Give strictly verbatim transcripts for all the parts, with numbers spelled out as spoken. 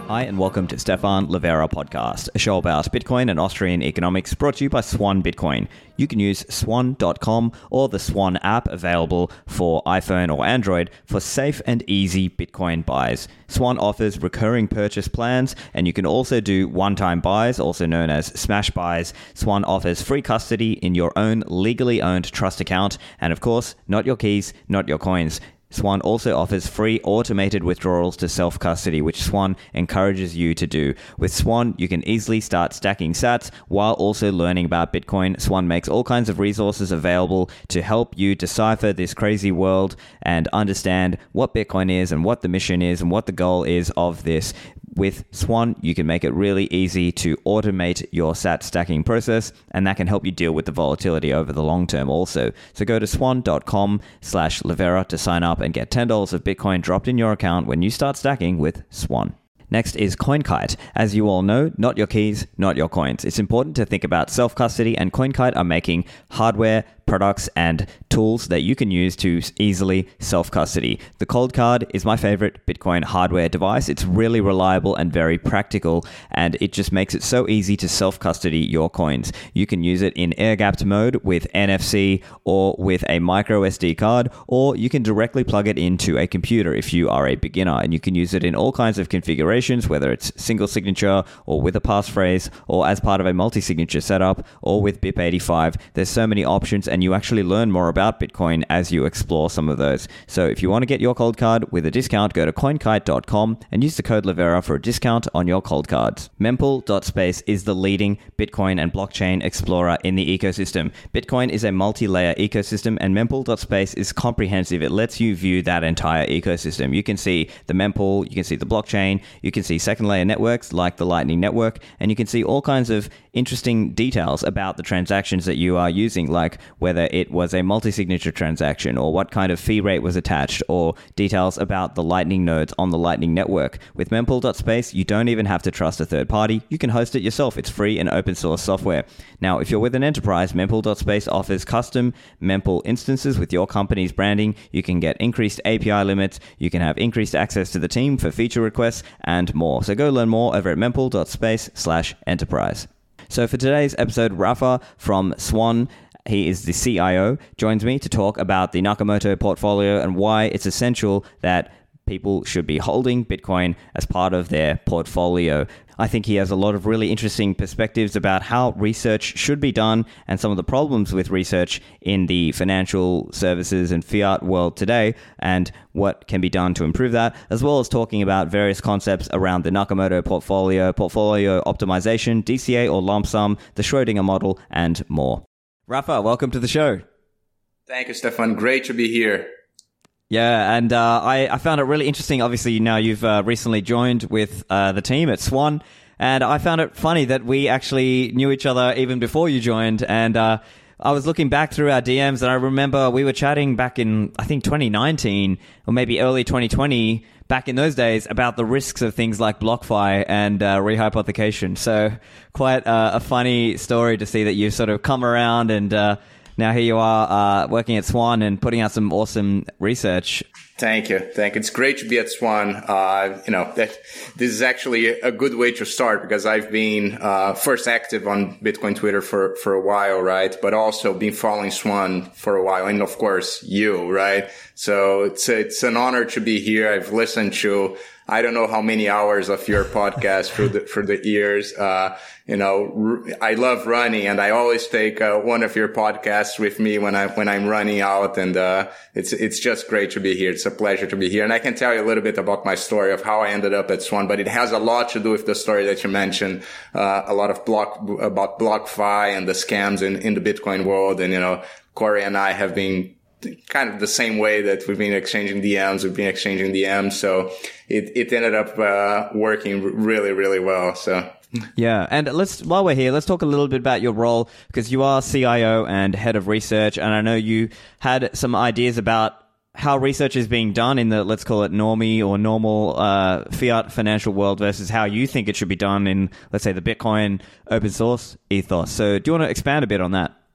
Hi, and welcome to Stefan Livera Podcast, a show about Bitcoin and Austrian economics brought to you by Swan Bitcoin. You can use swan dot com or the Swan app available for iPhone or Android for safe and easy Bitcoin buys. Swan offers recurring purchase plans, and you can also do one-time buys, also known as smash buys. Swan offers free custody in your own legally owned trust account, and of course, not your keys, not your coins. Swan also offers free automated withdrawals to self-custody, which Swan encourages you to do. With Swan, you can easily start stacking sats while also learning about Bitcoin. Swan makes all kinds of resources available to help you decipher this crazy world and understand what Bitcoin is and what the mission is and what the goal is of this. With Swan, you can make it really easy to automate your sat stacking process, and that can help you deal with the volatility over the long term also. So go to swan dot com slash Livera to sign up and get ten dollars of Bitcoin dropped in your account when you start stacking with Swan. Next is CoinKite. As you all know, not your keys, not your coins. It's important to think about self-custody, and CoinKite are making hardware, products, and tools that you can use to easily self-custody. The Cold Card is my favorite Bitcoin hardware device. It's really reliable and very practical, and it just makes it so easy to self-custody your coins. You can use it in air-gapped mode with N F C or with a micro S D card, or you can directly plug it into a computer if you are a beginner, and you can use it in all kinds of configurations, whether it's single signature or with a passphrase or as part of a multi-signature setup or with B I P eighty-five. There's so many options, and you actually learn more about Bitcoin as you explore some of those. So if you want to get your Cold Card with a discount, go to coinkite dot com and use the code Livera for a discount on your Cold Cards. Mempool dot space is the leading Bitcoin and blockchain explorer in the ecosystem. Bitcoin is a multi-layer ecosystem, and Mempool dot space is comprehensive. It lets you view that entire ecosystem. You can see the mempool, you can see the blockchain, you can see second layer networks like the Lightning Network, and you can see all kinds of interesting details about the transactions that you are using, like whether it was a multi-signature transaction or what kind of fee rate was attached, or details about the Lightning nodes on the Lightning Network. With Mempool dot space, you don't even have to trust a third party. You can host it yourself. It's free and open source software. Now, if you're with an enterprise, Mempool dot space offers custom mempool instances with your company's branding. You can get increased A P I limits. You can have increased access to the team for feature requests and more. So go learn more over at mempool dot space slash enterprise. So for today's episode, Rafa from Swan, he is the C I O, joins me to talk about the Nakamoto portfolio and why it's essential that people should be holding Bitcoin as part of their portfolio. I think he has a lot of really interesting perspectives about how research should be done and some of the problems with research in the financial services and fiat world today, and what can be done to improve that, as well as talking about various concepts around the Nakamoto portfolio, portfolio optimization, D C A or lump sum, the Schrodinger model, and more. Rafa, welcome to the show. Thank you, Stefan. Great to be here. Yeah, and uh, I, I found it really interesting. Obviously, now you've uh, recently joined with uh, the team at Swan, and I found it funny that we actually knew each other even before you joined, and uh, I was looking back through our D Ms, and I remember we were chatting back in, I think, twenty nineteen, or maybe early twenty twenty, back in those days, about the risks of things like BlockFi and uh, rehypothecation. So quite uh, a funny story to see that you've sort of come around, and uh, now here you are uh, working at Swan and putting out some awesome research. Thank you. Thank you. It's great to be at Swan. Uh, you know, that this is actually a good way to start, because I've been, uh, first active on Bitcoin Twitter for, for a while, right? But also been following Swan for a while. And of course, you, right? So it's, a, it's an honor to be here. I've listened to, I don't know how many hours of your podcast through the, for the years. Uh, you know, r- I love running, and I always take uh, one of your podcasts with me when I, when I'm running out. And, uh, it's, it's just great to be here. It's a pleasure to be here. And I can tell you a little bit about my story of how I ended up at Swan, but it has a lot to do with the story that you mentioned, uh, a lot of block, about BlockFi and the scams in, in the Bitcoin world. And, you know, Corey and I have been kind of the same way that we've been exchanging D Ms, we've been exchanging D Ms. So it, it ended up, uh, working really, really well. So. Yeah, and let's while we're here, let's talk a little bit about your role, because you are C I O and head of research, and I know you had some ideas about how research is being done in the, let's call it normie or normal uh, fiat financial world versus how you think it should be done in, let's say, the Bitcoin open source ethos. So do you want to expand a bit on that?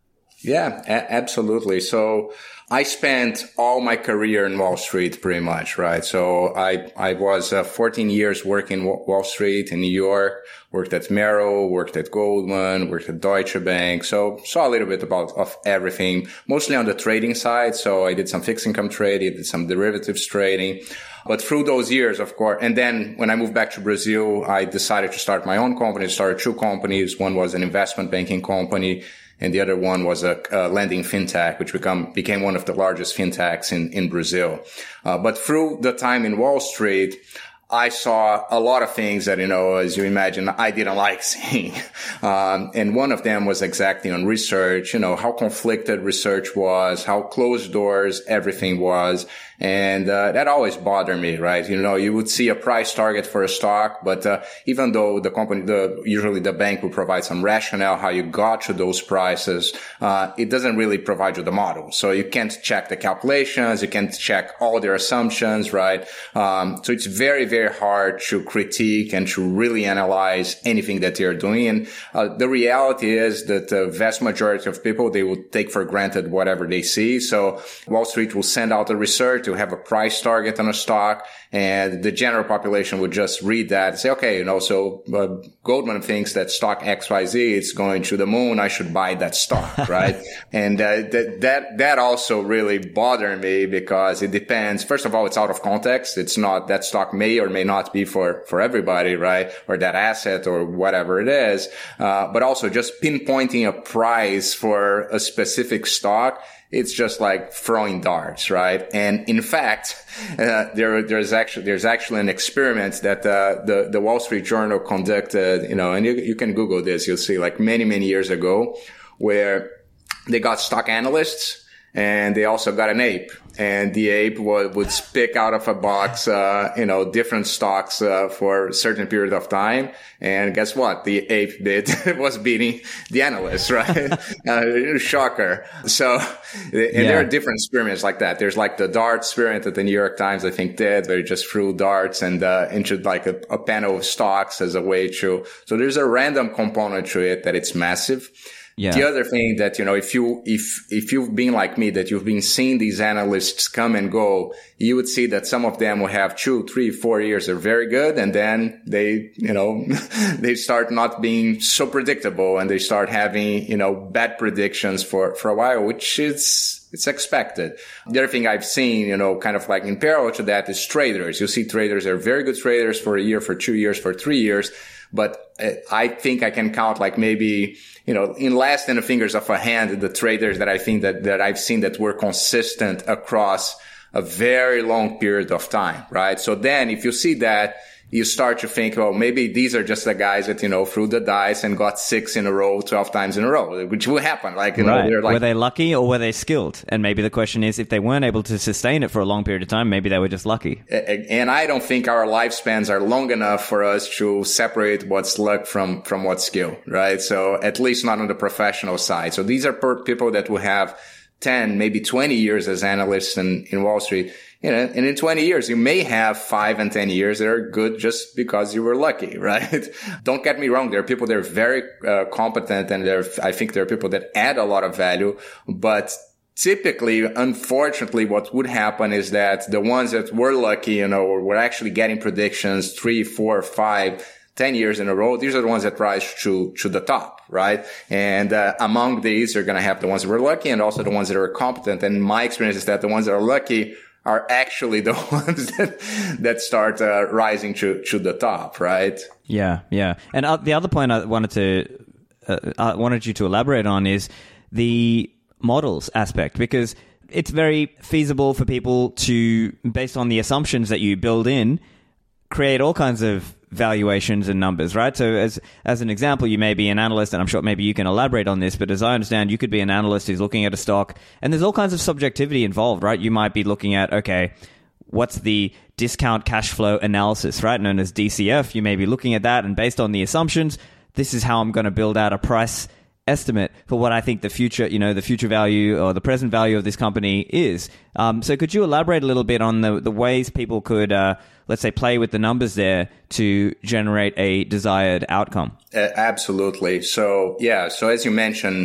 Yeah, a- absolutely. So I spent all my career in Wall Street pretty much, right? So I, I was uh, fourteen years working Wall Street in New York, worked at Merrill, worked at Goldman, worked at Deutsche Bank. So saw a little bit about of everything, mostly on the trading side. So I did some fixed income trading, did some derivatives trading. But through those years, of course, and then when I moved back to Brazil, I decided to start my own company, started two companies. One was an investment banking company, and the other one was a, a lending fintech, which become, became one of the largest fintechs in, in Brazil. Uh, but through the time in Wall Street, I saw a lot of things that, you know, as you imagine, I didn't like seeing. Um, and one of them was exactly on research, you know, how conflicted research was, how closed doors everything was. And, uh, that always bothered me, right? You know, you would see a price target for a stock, but, uh, even though the company, the, usually the bank will provide some rationale how you got to those prices, uh, it doesn't really provide you the model. So you can't check the calculations, you can't check all their assumptions, right? Um, so it's very, very hard to critique and to really analyze anything that they're doing. And, uh, the reality is that the vast majority of people, they will take for granted whatever they see. So Wall Street will send out the research to have a price target on a stock, and the general population would just read that and say, okay, you know, so uh, Goldman thinks that stock X Y Z is going to the moon. I should buy that stock, right? And uh, that that that also really bothered me because it depends. First of all, it's out of context. It's not that stock may or may not be for for everybody, right? Or that asset or whatever it is. Uh, but also just pinpointing a price for a specific stock, it's just like throwing darts, right? And in fact, uh, there, there's actually, there's actually an experiment that, uh, the, the Wall Street Journal conducted, you know, and you, you can Google this, you'll see like many, many years ago where they got stock analysts and they also got an ape. And the ape would, would pick out of a box, uh, you know, different stocks, uh, for a certain period of time. And guess what? The ape bid was beating the analyst, right? uh, shocker. So, and yeah. There are different experiments like that. There's like the dart experiment that the New York Times, I think, did, where you just threw darts and, uh, into like a, a panel of stocks as a way to, so there's a random component to it that it's massive. Yeah. The other thing that, you know, if you, if, if you've been like me, that you've been seeing these analysts come and go, you would see that some of them will have two, three, four years are very good. And then they, you know, they start not being so predictable and they start having, you know, bad predictions for, for a while, which is, it's expected. The other thing I've seen, you know, kind of like in parallel to that is traders. You see traders are very good traders for a year, for two years, for three years. But I think I can count like maybe, you know, in less than the fingers of a hand, the traders that I think that, that I've seen that were consistent across a very long period of time, right? So then if you see that, you start to think, well, maybe these are just the guys that, you know, threw the dice and got six in a row, twelve times in a row, which will happen. Like, you right. know, they're like, were they lucky or were they skilled? And maybe the question is, if they weren't able to sustain it for a long period of time, maybe they were just lucky. And I don't think our lifespans are long enough for us to separate what's luck from, from what's skill, right? So at least not on the professional side. So these are people that will have ten, maybe twenty years as analysts in, in Wall Street. You know, and in twenty years, you may have five and ten years that are good just because you were lucky, right? Don't get me wrong. There are people that are very uh, competent and there, I think there are people that add a lot of value, but typically, unfortunately, what would happen is that the ones that were lucky, you know, were actually getting predictions three, four, five, ten years in a row. These are the ones that rise to, to the top, right? And, uh, among these, you're going to have the ones that were lucky and also the ones that are competent. And my experience is that the ones that are lucky are actually the ones that, that start, uh, rising to, to the top, right? Yeah. Yeah. And uh, the other point I wanted to, uh, I wanted you to elaborate on is the models aspect, because it's very feasible for people to, based on the assumptions that you build in, create all kinds of valuations and numbers, right? So as as an example, you may be an analyst, and I'm sure maybe you can elaborate on this, but as I understand, you could be an analyst who's looking at a stock, and there's all kinds of subjectivity involved, right? You might be looking at, okay, what's the discount cash flow analysis, right? Known as D C F. You may be looking at that, and based on the assumptions, this is how I'm going to build out a price estimate for what I think the future, you know, the future value or the present value of this company is. Um, so could you elaborate a little bit on the, the ways people could, uh, let's say, play with the numbers there to generate a desired outcome? Uh, absolutely. So, yeah. So as you mentioned,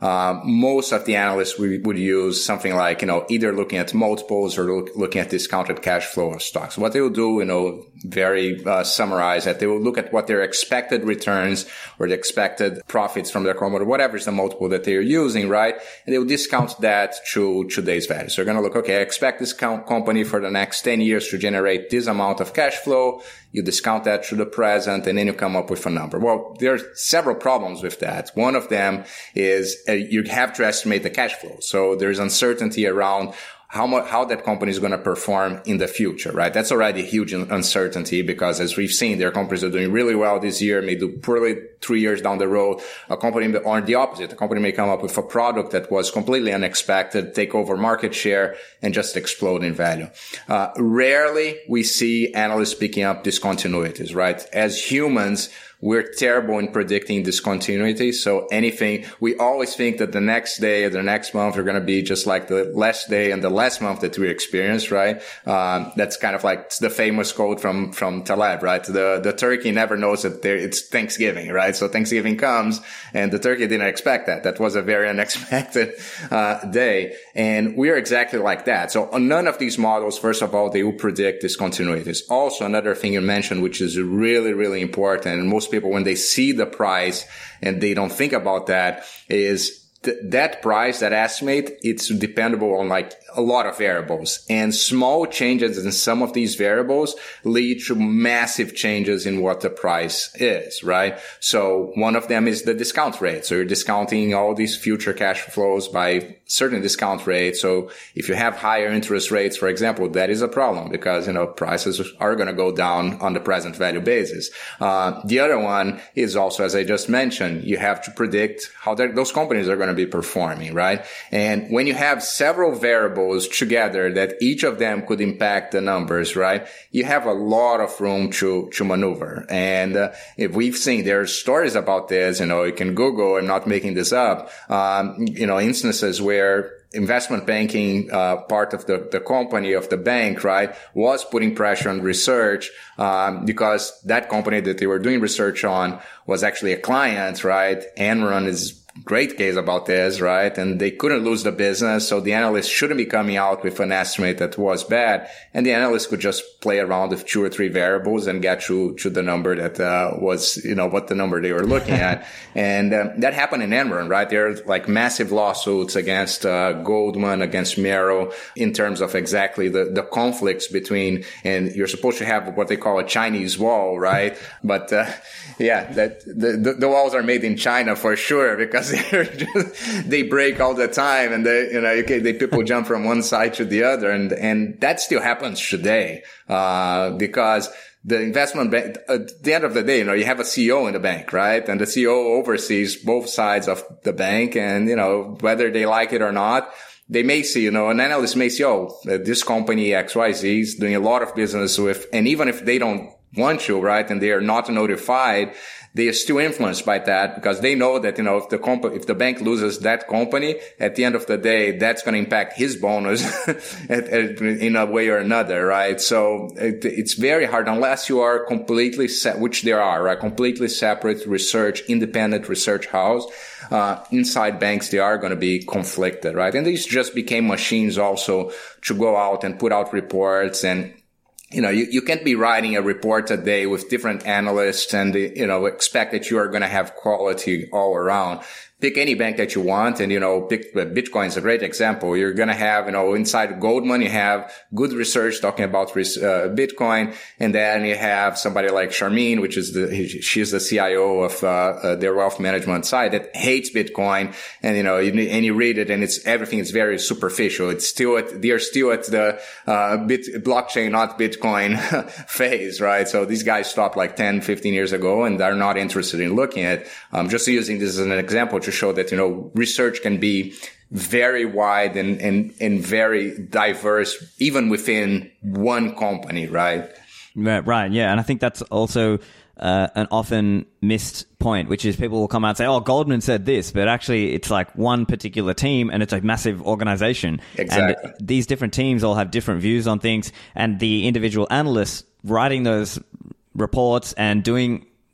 uh, most of the analysts we would use something like, you know, either looking at multiples or look, looking at discounted cash flow of stocks. What they will do, you know, very uh, summarize that they will look at what their expected returns or the expected profits from their company, whatever is the multiple that they're using, right? And they will discount that to today's value. So they're going to look, okay, I expect this company for the next ten years to generate this amount of cash flow. You discount that to the present, and then you come up with a number. Well, there are several problems with that. One of them is uh, you have to estimate the cash flow. So there's uncertainty around how much, how that company is going to perform in the future, right? That's already a huge uncertainty because as we've seen, there are companies that are doing really well this year, may do poorly three years down the road. A company, or the opposite, a company may come up with a product that was completely unexpected, take over market share, and just explode in value. Uh, rarely we see analysts picking up discontinuities, right? As humans, we're terrible in predicting discontinuity. So anything, we always think that the next day or the next month are going to be just like the last day and the last month that we experienced, right? Um, that's kind of like the famous quote from, from Taleb, right? The, the turkey never knows that there, it's Thanksgiving, right? So Thanksgiving comes and the turkey didn't expect that. That was a very unexpected, uh, day. And we're exactly like that. So on none of these models, first of all, they will predict discontinuities. Also, another thing you mentioned, which is really, really important, and most people, when they see the price and they don't think about that, is th- that price, that estimate, it's dependable on like a lot of variables, and small changes in some of these variables lead to massive changes in what the price is, right? So one of them is the discount rate. So you're discounting all these future cash flows by certain discount rate. So if you have higher interest rates, for example, that is a problem because, you know, prices are going to go down on the present value basis. Uh, the other one is also, as I just mentioned, you have to predict how those companies are going to be performing, right? And when you have several variables together that each of them could impact the numbers, right? You have a lot of room to, to maneuver. And uh, if we've seen, there are stories about this, you know, you can Google, I'm not making this up, um, you know, instances where investment banking, uh, part of the, the company of the bank, right, was putting pressure on research, um, because that company that they were doing research on was actually a client, right? Enron is great case about this, right? And they couldn't lose the business. So the analyst shouldn't be coming out with an estimate that was bad. And the analyst could just play around with two or three variables and get to, to the number that, uh, was, you know, what the number they were looking at. And, um, that happened in Enron, right? There are like massive lawsuits against, uh, Goldman, against Merrill in terms of exactly the, the conflicts between, and you're supposed to have what they call a Chinese wall, right? But, uh, yeah, that, the, the, the walls are made in China for sure because they're just, they break all the time and they, you know, okay, they people jump from one side to the other. And, and that still happens today, uh, because the investment bank, at the end of the day, you know, you have a C E O in the bank, right? And the C E O oversees both sides of the bank. And, you know, whether they like it or not, they may see, you know, an analyst may see, oh, this company X Y Z is doing a lot of business with, and even if they don't want to, right, and they are not notified, they are still influenced by that because they know that, you know, if the comp- if the bank loses that company, at the end of the day, that's going to impact his bonus at, at, in a way or another, right? So it, it's very hard unless you are completely set, which there are, right? Completely separate research, independent research house. Uh, inside banks, they are going to be conflicted, right? And these just became machines also to go out and put out reports and, you know, you, you can't be writing a report a day with different analysts and, you know, expect that you are going to have quality all around. Pick any bank that you want and, you know, pick Bitcoin is a great example. You're going to have, you know, inside Goldman, you have good research talking about uh, Bitcoin. And then you have somebody like Charmaine, which is the, she's the C I O of, uh, uh, their wealth management side that hates Bitcoin. And, you know, you, and you read it and it's, everything is very superficial. It's still at, they're still at the, uh, bit, blockchain, not Bitcoin phase, right? So these guys stopped like ten, fifteen years ago and they're not interested in looking at, um, just using this as an example to show that, you know, research can be very wide and, and, and very diverse, even within one company, right? Right. Yeah. And I think that's also uh, an often missed point, which is people will come out and say, oh, Goldman said this, but actually it's like one particular team and it's a massive organization. Exactly. And these different teams all have different views on things, and the individual analysts writing those reports and doing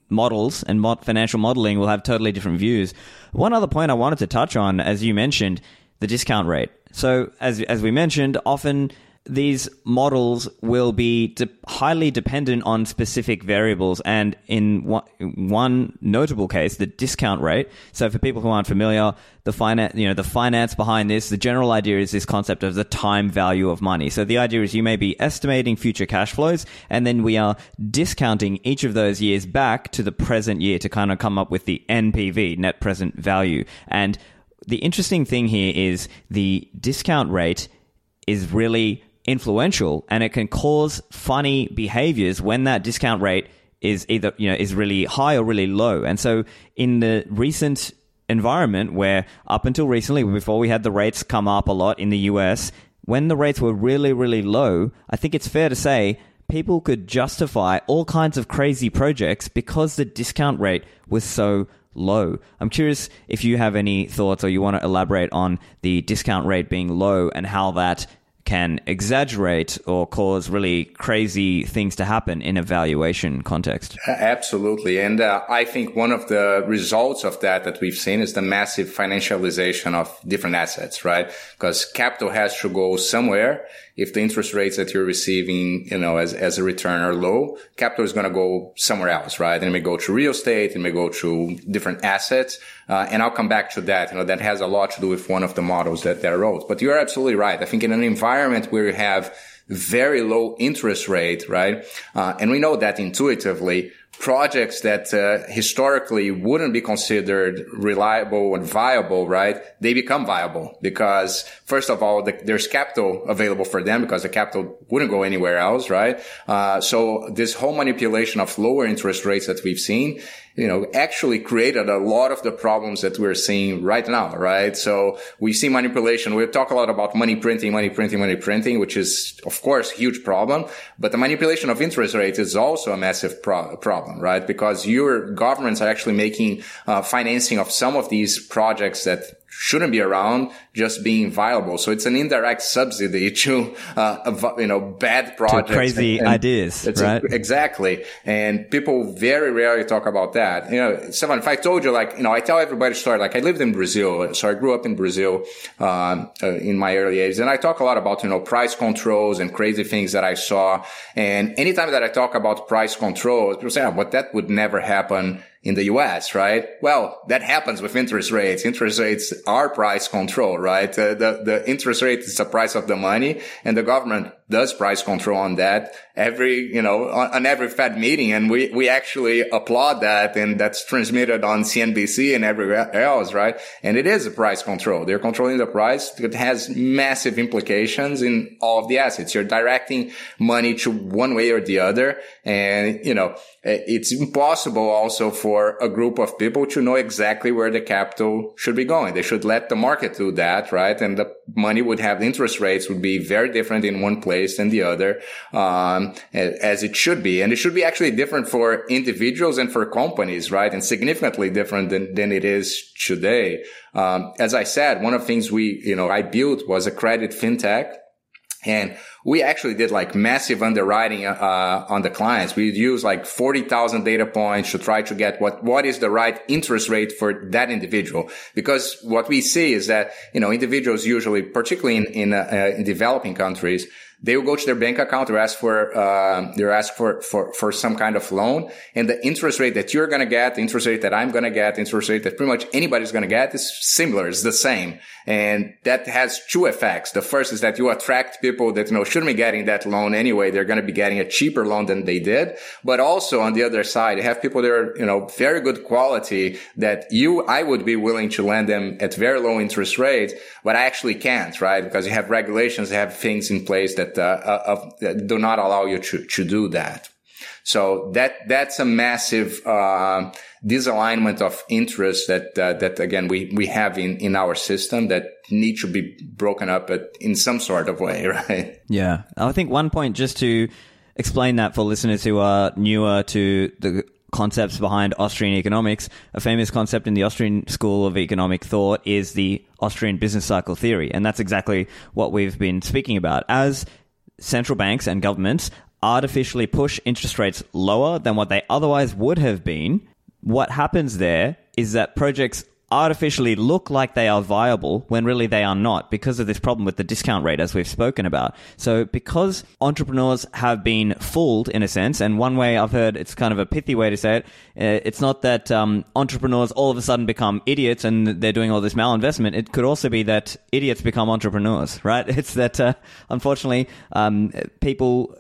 models and mod- financial modeling will have totally different views. One other point I wanted to touch on, as you mentioned, the discount rate. So as as we mentioned, often these models will be de- highly dependent on specific variables, and in one, one notable case, the discount rate. So for people who aren't familiar, the finance, you know, the finance behind this, the general idea is this concept of the time value of money. So the idea is you may be estimating future cash flows, and then we are discounting each of those years back to the present year to kind of come up with the N P V, net present value. And the interesting thing here is the discount rate is really influential, and it can cause funny behaviors when that discount rate is either, you know, is really high or really low. And so in the recent environment where up until recently, before we had the rates come up a lot in the U S, when the rates were really, really low, I think it's fair to say people could justify all kinds of crazy projects because the discount rate was so low. I'm curious if you have any thoughts or you want to elaborate on the discount rate being low and how that can exaggerate or cause really crazy things to happen in a valuation context. Absolutely. And uh, I think one of the results of that that we've seen is the massive financialization of different assets, right? Because capital has to go somewhere. If the interest rates that you're receiving, you know, as, as a return are low, capital is going to go somewhere else, right? And it may go to real estate, it may go to different assets. Uh, and I'll come back to that. You know, that has a lot to do with one of the models that, that I wrote. But you're absolutely right. I think in an environment where you have very low interest rate, right? Uh, and we know that intuitively, projects that uh, historically wouldn't be considered reliable and viable, right? They become viable because, first of all, the, there's capital available for them because the capital wouldn't go anywhere else, right? Uh, so this whole manipulation of lower interest rates that we've seen, you know, actually created a lot of the problems that we're seeing right now, right? So we see manipulation. We talk a lot about money printing, money printing, money printing, which is, of course, a huge problem. But the manipulation of interest rates is also a massive pro- problem, right? Because your governments are actually making uh, financing of some of these projects that shouldn't be around just being viable. So it's an indirect subsidy to, uh, you know, bad projects. To crazy and, and ideas, right? A, exactly. And people very rarely talk about that. You know, Stefan, if I told you, like, you know, I tell everybody story, like I lived in Brazil. So I grew up in Brazil, uh, uh, in my early age. And I talk a lot about, you know, price controls and crazy things that I saw. And anytime that I talk about price controls, people say, oh, but that would never happen in the U S, right? Well, that happens with interest rates. Interest rates are price control, right? Uh, the, the interest rate is the price of the money, and the government does price control on that every, you know, on, on every Fed meeting. And we, we actually applaud that, and that's transmitted on C N B C and everywhere else, right? And it is a price control. They're controlling the price. It has massive implications in all of the assets. You're directing money to one way or the other. And, you know, it's impossible also for a group of people to know exactly where the capital should be going. They should let the market do that, right? And the money would have, the interest rates would be very different in one place than the other, um, as it should be. And it should be actually different for individuals and for companies, right? And significantly different than, than it is today. Um, as I said, one of the things we, you know, I built was a credit fintech. And we actually did like massive underwriting, uh, on the clients. We'd use like forty thousand data points to try to get what, what is the right interest rate for that individual. Because what we see is that, you know, individuals usually, particularly in, in, uh, in developing countries, they will go to their bank account or ask for, uh, they're asked for, for, for some kind of loan. And the interest rate that you're going to get, the interest rate that I'm going to get, the interest rate that pretty much anybody's going to get is similar. It's the same. And that has two effects. The first is that you attract people that, you know, shouldn't be getting that loan anyway. They're going to be getting a cheaper loan than they did. But also on the other side, you have people that are, you know, very good quality that you, I would be willing to lend them at very low interest rates, but I actually can't, right? Because you have regulations, you have things in place that That, uh, uh, that do not allow you to, to do that. So that, that's a massive, uh, disalignment of interest that, uh, that again, we, we have in, in our system that need to be broken up at, in some sort of way, right? Yeah. I think one point, just to explain that for listeners who are newer to the concepts behind Austrian economics, a famous concept in the Austrian School of Economic Thought is the Austrian business cycle theory. And that's exactly what we've been speaking about. As central banks and governments artificially push interest rates lower than what they otherwise would have been, what happens there is that projects artificially look like they are viable when really they are not, because of this problem with the discount rate, as we've spoken about. So because entrepreneurs have been fooled in a sense, and one way I've heard, it's kind of a pithy way to say it, uh, it's not that um, entrepreneurs all of a sudden become idiots and they're doing all this malinvestment. It could also be that idiots become entrepreneurs, right? It's that uh, unfortunately um, people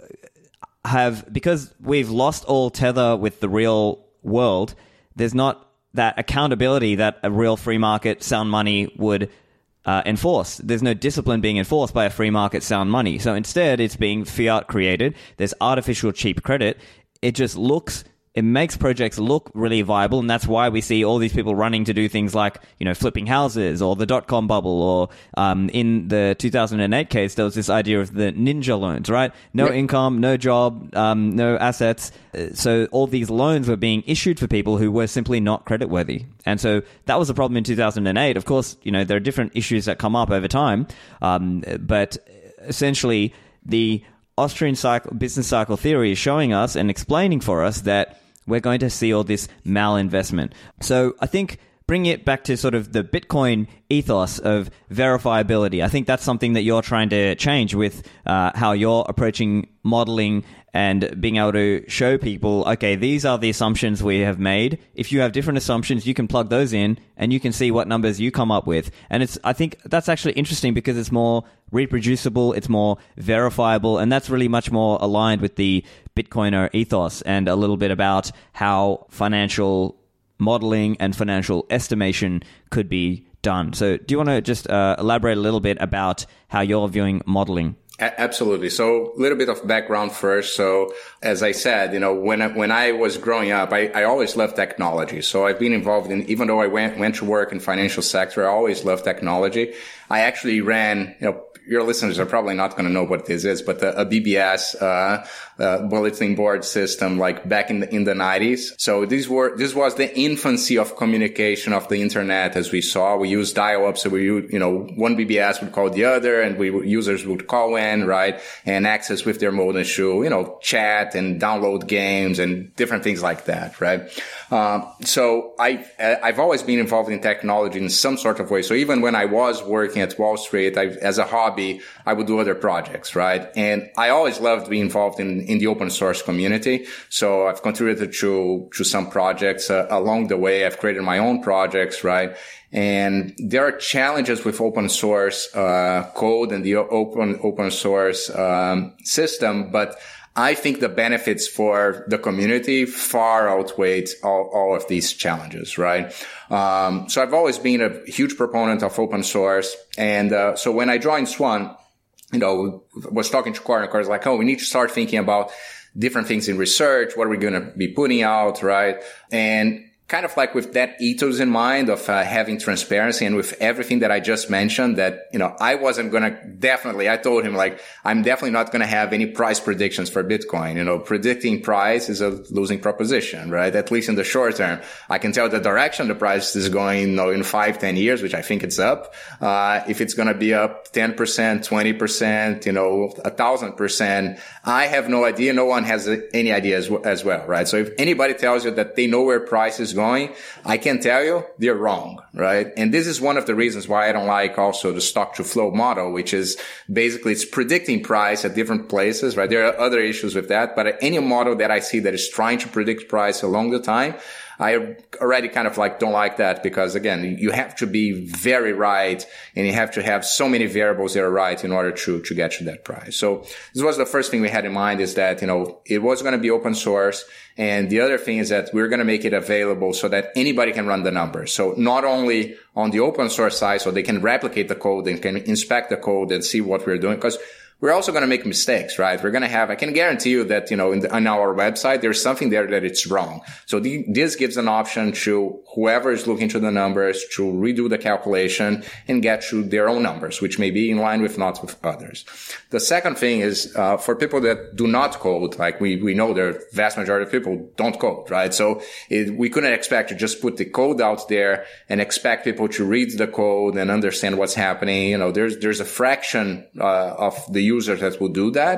have, because we've lost all tether with the real world, there's not that accountability that a real free market sound money would uh, enforce. There's no discipline being enforced by a free market sound money. So instead, it's being fiat created. There's artificial cheap credit. It just looks, it makes projects look really viable, and that's why we see all these people running to do things like, you know, flipping houses or the dot-com bubble, or um, in the two thousand eight case, there was this idea of the ninja loans, right? No yep. income, no job, um, no assets. So all these loans were being issued for people who were simply not creditworthy. And so that was a problem in two thousand eight. Of course, you know, there are different issues that come up over time, um, but essentially the Austrian cycle, business cycle theory is showing us and explaining for us that we're going to see all this malinvestment. So I think bringing it back to sort of the Bitcoin ethos of verifiability, I think that's something that you're trying to change with uh, how you're approaching modeling and being able to show people, okay, these are the assumptions we have made. If you have different assumptions, you can plug those in and you can see what numbers you come up with. And it's, I think that's actually interesting because it's more reproducible, it's more verifiable, and that's really much more aligned with the Bitcoiner ethos and a little bit about how financial modeling and financial estimation could be done. So do you want to just uh, elaborate a little bit about how you're viewing modeling? Absolutely. So a little bit of background first. So as I said, you know, when I, when I was growing up, I, I always loved technology. So I've been involved in, even though I went, went to work in financial sector, I always loved technology. I actually ran, you know, your listeners are probably not going to know what this is, but a, a B B S, uh, uh, bulletin board system, like back in the, in the nineties. So these were, this was the infancy of communication of the internet as we saw. We used dial-up. So we, you know, one B B S would call the other and we, users would call in, right? And access with their modem to, you know, chat and download games and different things like that, right? Um, so I, I've always been involved in technology in some sort of way. So even when I was working at Wall Street, I, as a hobby, I would do other projects, right? And I always loved being involved in, in the open source community. So I've contributed to, to some projects uh, along the way. I've created my own projects, right? And there are challenges with open source, uh, code and the open, open source, um, system, but I think the benefits for the community far outweigh all, all of these challenges, right? Um, so I've always been a huge proponent of open source. And, uh, so when I joined Swan, you know, was talking to Cory, and Cory's like, oh, we need to start thinking about different things in research. What are we going to be putting out, right? And kind of like with that ethos in mind of uh, having transparency, and with everything that I just mentioned, that, you know, I wasn't going to definitely, I told him, like, I'm definitely not going to have any price predictions for Bitcoin. You know, predicting price is a losing proposition, right? At least in the short term. I can tell the direction the price is going, you know, in five, ten years, which I think it's up. Uh, if it's going to be up ten percent, twenty percent, you know, a thousand percent, I have no idea. No one has any idea as, as well, right? So if anybody tells you that they know where price is going, I can tell you they're wrong, right? And this is one of the reasons why I don't like also the stock to flow model, which is basically it's predicting price at different places, right? There are other issues with that, but any model that I see that is trying to predict price along the time, I already kind of like don't like that, because again, you have to be very right and you have to have so many variables that are right in order to, to get to that price. So this was the first thing we had in mind, is that, you know, it was going to be open source. And the other thing is that we're going to make it available so that anybody can run the numbers. So not only on the open source side, so they can replicate the code and can inspect the code and see what we're doing, because we're also going to make mistakes, right? We're going to have, I can guarantee you that, you know, in the, on our website, there's something there that it's wrong. So the, this gives an option to whoever is looking to the numbers to redo the calculation and get to their own numbers, which may be in line with not with others. The second thing is, uh, for people that do not code, like we, we know the vast majority of people don't code, right? So it, we couldn't expect to just put the code out there and expect people to read the code and understand what's happening. You know, there's, there's a fraction, uh, of the users that will do that.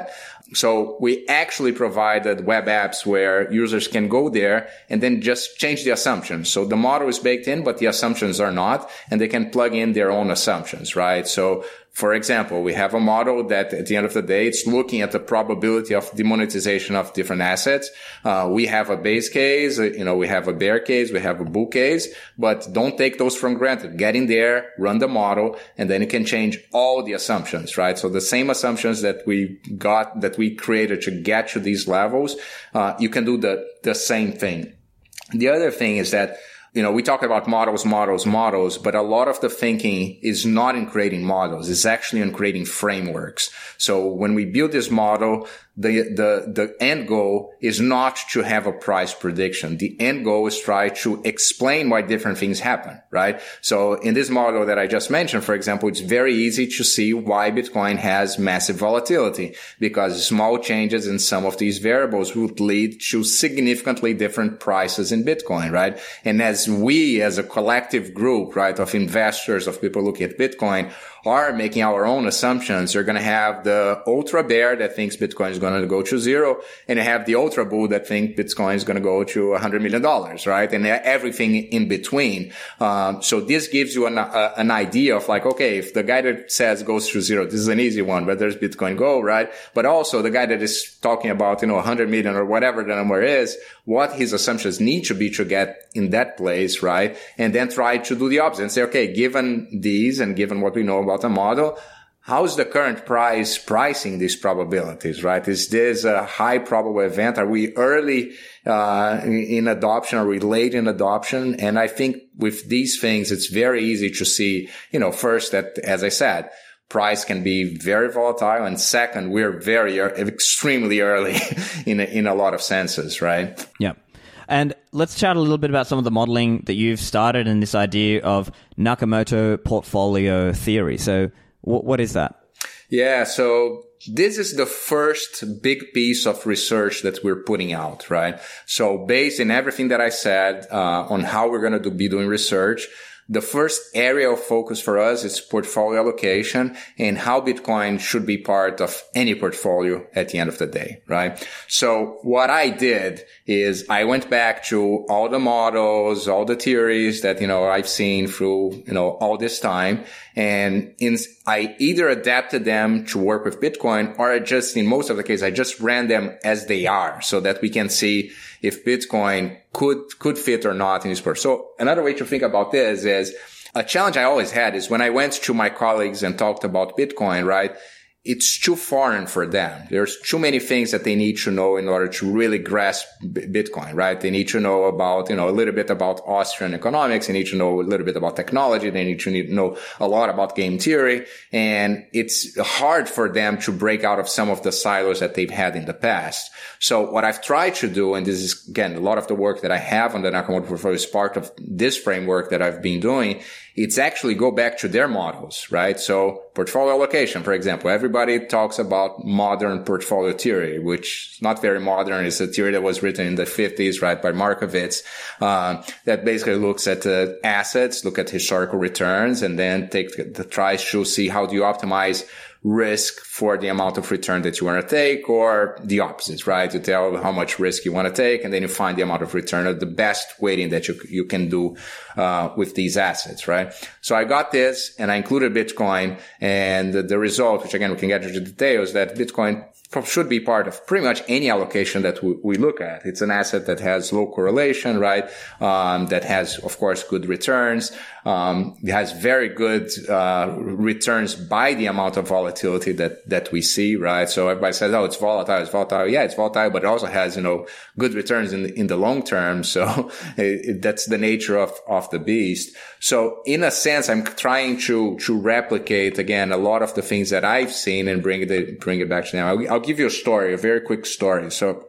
So we actually provided web apps where users can go there and then just change the assumptions. So the model is baked in, but the assumptions are not, and they can plug in their own assumptions, right? So for example, we have a model that at the end of the day, it's looking at the probability of demonetization of different assets. Uh, we have a base case, you know, we have a bear case, we have a bull case, but don't take those for granted. Get in there, run the model, and then it can change all the assumptions, right? So the same assumptions that we got, that we created to get to these levels, uh, you can do the, the same thing. The other thing is that, you know, we talk about models, models, models, but a lot of the thinking is not in creating models. It's actually in creating frameworks. So when we build this model, the, the, the end goal is not to have a price prediction. The end goal is try to explain why different things happen, right? So in this model that I just mentioned, for example, it's very easy to see why Bitcoin has massive volatility, because small changes in some of these variables would lead to significantly different prices in Bitcoin, right? And as we, as a collective group, right, of investors, of people looking at Bitcoin, are making our own assumptions, you're going to have the ultra bear that thinks Bitcoin is going to go to zero, and you have the ultra bull that think Bitcoin is going to go to one hundred million dollars, right? And everything in between. Um, so this gives you an, uh, an idea of like, okay, if the guy that says goes to zero, this is an easy one, where does Bitcoin go, right? But also the guy that is talking about, you know, one hundred million or whatever the number is, what his assumptions need to be to get in that place, right? And then try to do the opposite and say, okay, given these and given what we know about the model, how's the current price pricing these probabilities, right? Is this a high probable event? Are we early uh in adoption? Are we late in adoption? And I think with these things, it's very easy to see, you know, first that, as I said, price can be very volatile. And second, we're very, extremely early in a, in a lot of senses, right? Yeah. And let's chat a little bit about some of the modeling that you've started and this idea of Nakamoto portfolio theory. So w- what is that? Yeah, so this is the first big piece of research that we're putting out, right? So based in everything that I said uh, on how we're going to do, be doing research, the first area of focus for us is portfolio allocation and how Bitcoin should be part of any portfolio at the end of the day, right? So what I did is I went back to all the models, all the theories that, you know, I've seen through, you know, all this time. And in, I either adapted them to work with Bitcoin, or I just, in most of the cases, I just ran them as they are so that we can see if Bitcoin could, could fit or not in this person. So another way to think about this is a challenge I always had is when I went to my colleagues and talked about Bitcoin, right? It's too foreign for them. There's too many things that they need to know in order to really grasp B- Bitcoin, right? They need to know about, you know, a little bit about Austrian economics. They need to know a little bit about technology. They need to need, know a lot about game theory. And it's hard for them to break out of some of the silos that they've had in the past. So what I've tried to do, and this is, again, a lot of the work that I have on the Nakamoto portfolio is part of this framework that I've been doing. It's actually go back to their models, right? So portfolio allocation, for example, everybody talks about modern portfolio theory, which is not very modern. It's a theory that was written in the fifties, right, by Markowitz, uh, that basically looks at the assets, look at historical returns, and then take the, the tries to see how do you optimize risk for the amount of return that you want to take, or the opposite, right? You tell how much risk you want to take, and then you find the amount of return or the best weighting that you, you can do, uh, with these assets, right? So I got this and I included Bitcoin, and the, the result, which again, we can get into the details, that Bitcoin should be part of pretty much any allocation that we, we look at. It's an asset that has low correlation, right? Um, that has, of course, good returns. Um, it has very good, uh, returns by the amount of volatility that, that we see, right? So everybody says, oh, it's volatile, it's volatile. Yeah, it's volatile, but it also has, you know, good returns in the, in the long term. So it, it, that's the nature of, of the beast. So in a sense, I'm trying to, to replicate again, a lot of the things that I've seen and bring it, bring it back to now. I'll, I'll give you a story, a very quick story. So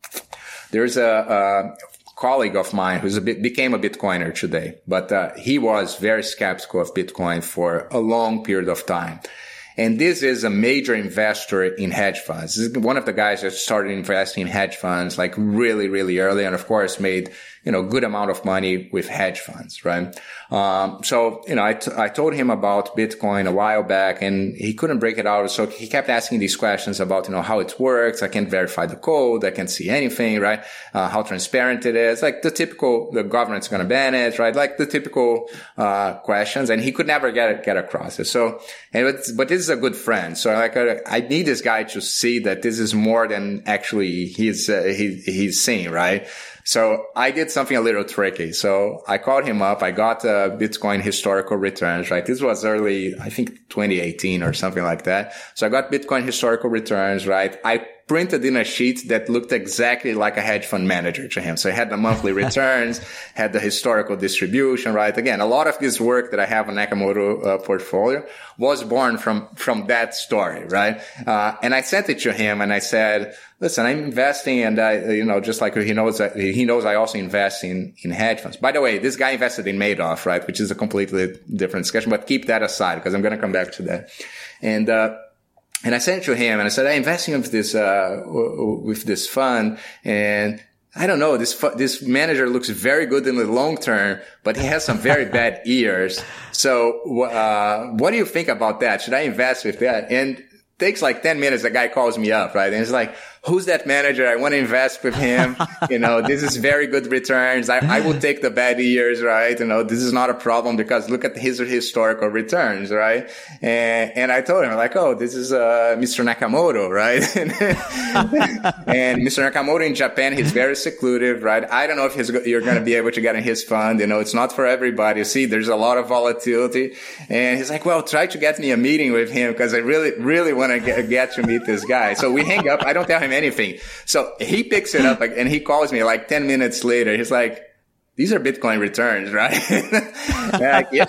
there's a, a colleague of mine who's a bit, became a Bitcoiner today, but uh, he was very skeptical of Bitcoin for a long period of time. And this is a major investor in hedge funds. This is one of the guys that started investing in hedge funds like really, really early, and of course made you know, good amount of money with hedge funds, right? Um, so, you know, I, t- I told him about Bitcoin a while back and he couldn't break it out. So he kept asking these questions about, you know, how it works. I can't verify the code. I can't see anything, right? Uh, how transparent it is. Like the typical, the government's going to ban it, right? Like the typical, uh, questions. And he could never get it, get across it. So, and it's, but this is a good friend. So like, I, I need this guy to see that this is more than actually he's, uh, he, he's seeing, right? So I did something a little tricky. So I called him up. I got uh, Bitcoin historical returns, right? This was early, I think twenty eighteen or something like that. So I got Bitcoin historical returns, right? I printed in a sheet that looked exactly like a hedge fund manager to him. So I had the monthly returns, had the historical distribution, right? Again, a lot of this work that I have on Nakamoto uh, portfolio was born from, from that story, right? Uh, and I sent it to him and I said, listen, I'm investing and I, you know, just like he knows that he knows I also invest in, in hedge funds. By the way, this guy invested in Madoff, right? Which is a completely different discussion, but keep that aside because I'm going to come back to that. And, uh, And I sent it to him and I said, I'm investing with this, uh, with this fund and I don't know, this, this manager looks very good in the long term, but he has some very bad years. So, uh, what do you think about that? Should I invest with that? And it takes like ten minutes. The guy calls me up, right? And it's like, who's that manager? I want to invest with him. You know, this is very good returns. I, I will take the bad years, right? You know, this is not a problem because look at his historical returns, right? And, and I told him like, oh, this is, uh, Mister Nakamoto, right? And Mister Nakamoto in Japan, he's very secluded, right? I don't know if he's, you're going to be able to get in his fund. You know, it's not for everybody. See, there's a lot of volatility. And he's like, well, try to get me a meeting with him because I really, really want to get, get to meet this guy. So we hang up. I don't tell him anything. So he picks it up and he calls me like ten minutes later. He's like, these are Bitcoin returns, right? And like, yeah.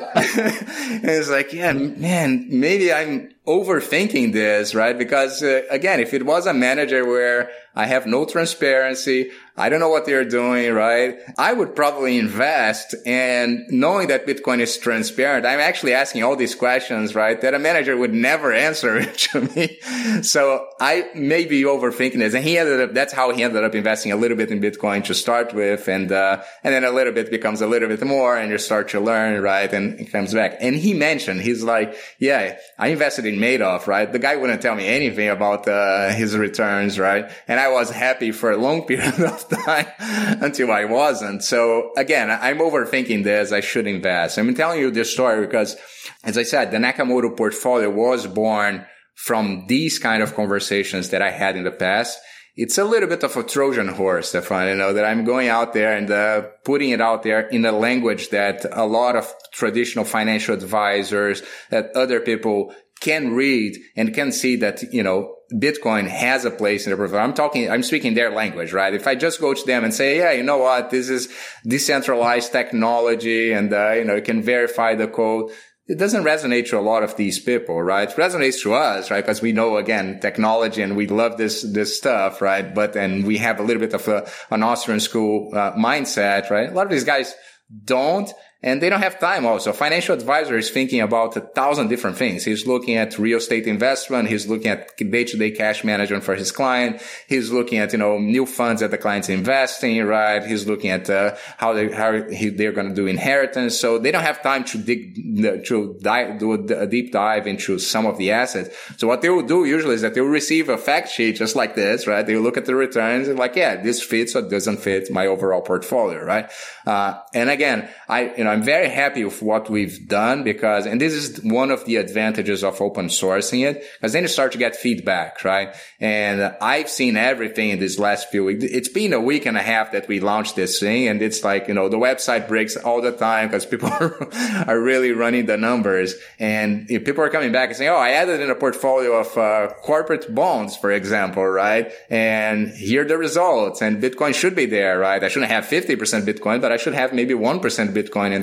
And it's like, yeah, man, maybe I'm overthinking this, right? Because uh, again, if it was a manager where I have no transparency, I don't know what they're doing, right? I would probably invest, and knowing that Bitcoin is transparent, I'm actually asking all these questions, right? That a manager would never answer to me. So I may be overthinking this. And he ended up, that's how he ended up investing a little bit in Bitcoin to start with. And, uh, and then a little bit becomes a little bit more and you start to learn, right? And it comes back. And he mentioned, he's like, yeah, I invested in Madoff, right? The guy wouldn't tell me anything about, uh, his returns, right? And I was happy for a long period of time until I wasn't. So again, I'm overthinking this. I should invest. I'm telling you this story because, as I said, the Nakamoto portfolio was born from these kind of conversations that I had in the past. It's a little bit of a Trojan horse, Stefan, you know, that I'm going out there and uh, putting it out there in a language that a lot of traditional financial advisors, that other people can read and can see that, you know, Bitcoin has a place in the portfolio. I'm talking, I'm speaking their language, right? If I just go to them and say, yeah, you know what, this is decentralized technology and, uh, you know, you can verify the code. It doesn't resonate to a lot of these people, right? It resonates to us, right? Because we know, again, technology and we love this, this stuff, right? But, and we have a little bit of a, an Austrian school, uh, mindset, right? A lot of these guys don't. And they don't have time also. Financial advisor is thinking about a thousand different things. He's looking at real estate investment. He's looking at day-to-day cash management for his client. He's looking at, you know, new funds that the client's investing, right? He's looking at, uh, how they, how he, they're going to do inheritance. So they don't have time to dig, to dive, do a deep dive into some of the assets. So what they will do usually is that they will receive a fact sheet just like this, right? They will look at the returns and like, yeah, this fits or doesn't fit my overall portfolio, right? Uh, and again, I, you know, I'm very happy with what we've done because, and this is one of the advantages of open sourcing it, because then you start to get feedback, right? And I've seen everything in this last few weeks. It's been a week and a half that we launched this thing, and it's like, you know, the website breaks all the time because people are, are really running the numbers. And if people are coming back and saying, oh, I added in a portfolio of uh, corporate bonds, for example, right? And here are the results, and Bitcoin should be there, right? I shouldn't have fifty percent Bitcoin, but I should have maybe one percent Bitcoin in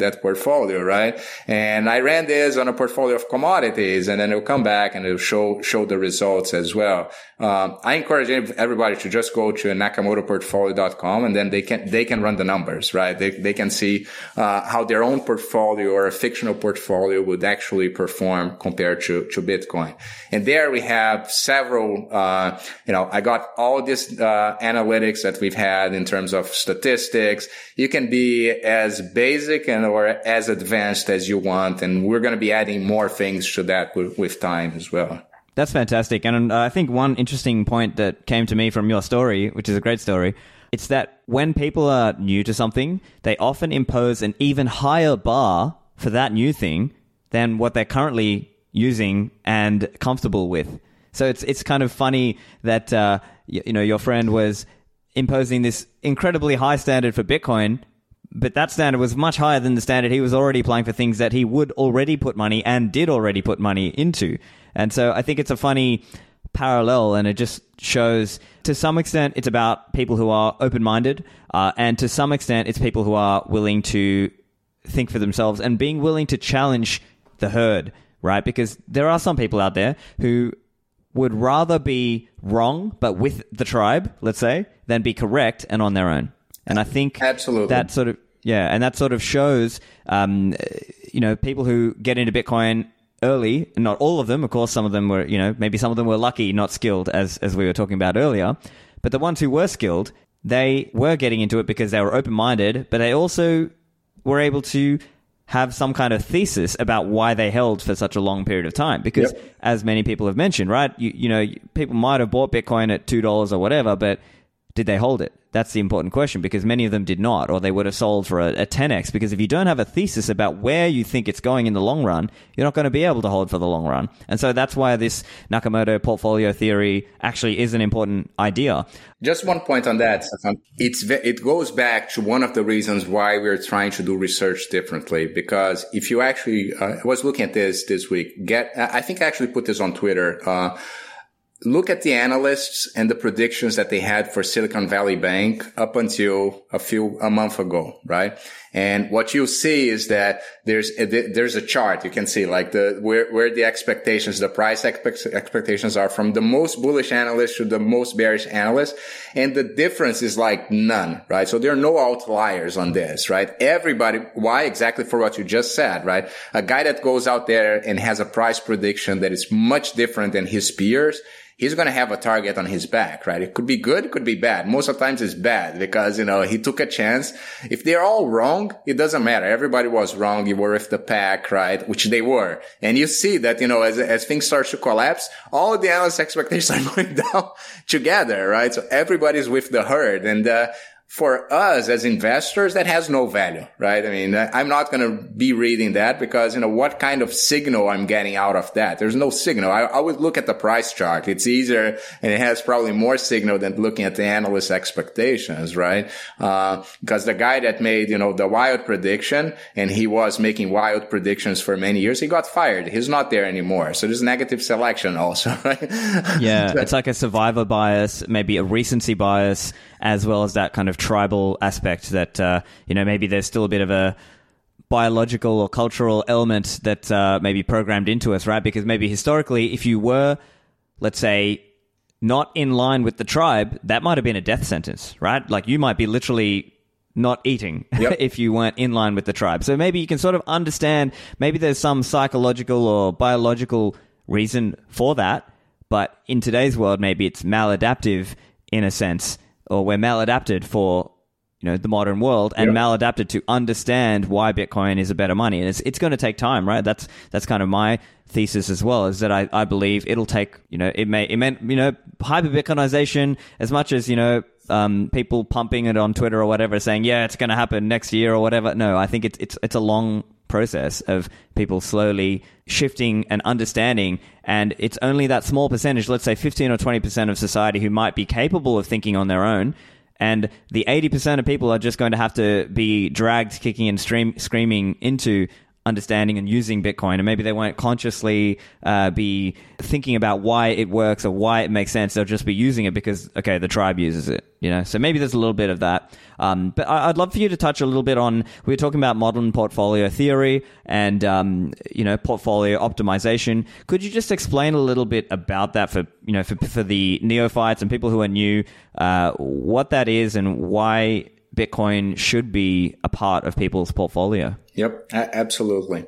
that portfolio, right? And I ran this on a portfolio of commodities, and then it'll come back and it'll show, show the results as well. Um, I encourage everybody to just go to nakamoto portfolio dot com, and then they can, they can run the numbers, right? They, they can see, uh, how their own portfolio or a fictional portfolio would actually perform compared to, to Bitcoin. And there we have several, uh, you know, I got all this, uh, analytics that we've had in terms of statistics. You can be as basic and or as advanced as you want. And we're going to be adding more things to that with, with time as well. That's fantastic. And uh, I think one interesting point that came to me from your story, which is a great story, it's that when people are new to something, they often impose an even higher bar for that new thing than what they're currently using and comfortable with. So it's it's kind of funny that uh, you, you know your friend was imposing this incredibly high standard for Bitcoin, but that standard was much higher than the standard he was already applying for things that he would already put money and did already put money into. And so I think it's a funny parallel, and it just shows to some extent it's about people who are open-minded, uh, and to some extent it's people who are willing to think for themselves and being willing to challenge the herd, right? Because there are some people out there who would rather be wrong but with the tribe, let's say, than be correct and on their own. And I think absolutely that sort of yeah, and that sort of shows um, you know people who get into Bitcoin early, not all of them, of course. Some of them were, you know, maybe some of them were lucky, not skilled, as as we were talking about earlier. But the ones who were skilled, they were getting into it because they were open-minded, but they also were able to have some kind of thesis about why they held for such a long period of time. Because yep. as many people have mentioned, right, you, you know, people might have bought Bitcoin at two dollars or whatever, but did they hold it? That's the important question, because many of them did not, or they would have sold for a, a ten x. Because if you don't have a thesis about where you think it's going in the long run, you're not going to be able to hold for the long run. And so that's why this Nakamoto portfolio theory actually is an important idea. Just one point on that, Stefan. It's, it goes back to one of the reasons why we're trying to do research differently. Because if you actually, uh, I was looking at this this week, get, I think I actually put this on Twitter, uh, look at the analysts and the predictions that they had for Silicon Valley Bank up until a few, a month ago, right? And what you'll see is that there's a, there's a chart. You can see like the, where, where the expectations, the price expect, expectations are from the most bullish analyst to the most bearish analyst. And the difference is like none, right? So there are no outliers on this, right? Everybody, why? Exactly for what you just said, right? A guy that goes out there and has a price prediction that is much different than his peers, he's going to have a target on his back, right? It could be good, it could be bad. Most of the times it's bad because, you know, he took a chance. If they're all wrong, it doesn't matter. Everybody was wrong. You were with the pack, right? Which they were. And you see that, you know, as, as things start to collapse, all of the analyst expectations are going down together, right? So everybody's with the herd. And, uh, for us as investors, that has no value, right? I mean, I'm not going to be reading that because, you know, what kind of signal I'm getting out of that? There's no signal. I, I would look at the price chart. It's easier and it has probably more signal than looking at the analyst expectations, right? Uh, because the guy that made, you know, the wild prediction and he was making wild predictions for many years, he got fired. He's not there anymore. So there's negative selection also, right? Yeah. It's like a survivor bias, maybe a recency bias, as well as that kind of tribal aspect that, uh, you know, maybe there's still a bit of a biological or cultural element that uh, may be programmed into us, right? Because maybe historically, if you were, let's say, not in line with the tribe, that might have been a death sentence, right? Like you might be literally not eating yep. if you weren't in line with the tribe. So maybe you can sort of understand, maybe there's some psychological or biological reason for that, but in today's world, maybe it's maladaptive in a sense, or we're maladapted for, you know, the modern world and yep. maladapted to understand why Bitcoin is a better money. And it's it's going to take time, right? That's that's kind of my thesis as well, is that I, I believe it'll take, you know, it may, it meant, you know, hyper Bitcoinization, as much as, you know, um, people pumping it on Twitter or whatever, saying, yeah, it's going to happen next year or whatever. No, I think it's it's it's a long process of people slowly shifting and understanding, and it's only that small percentage, let's say fifteen or twenty percent of society, who might be capable of thinking on their own, and the eighty percent of people are just going to have to be dragged kicking and stream, screaming into understanding and using Bitcoin, and maybe they won't consciously uh, be thinking about why it works or why it makes sense. They'll just be using it because, okay, the tribe uses it. you know, so maybe there's a little bit of that. Um, but I, I'd love for you to touch a little bit on, we were talking about modern portfolio theory and, um, you know, portfolio optimization. Could you just explain a little bit about that for, you know, for, for the neophytes and people who are new, uh, what that is and why Bitcoin should be a part of people's portfolio? Yep, a- absolutely.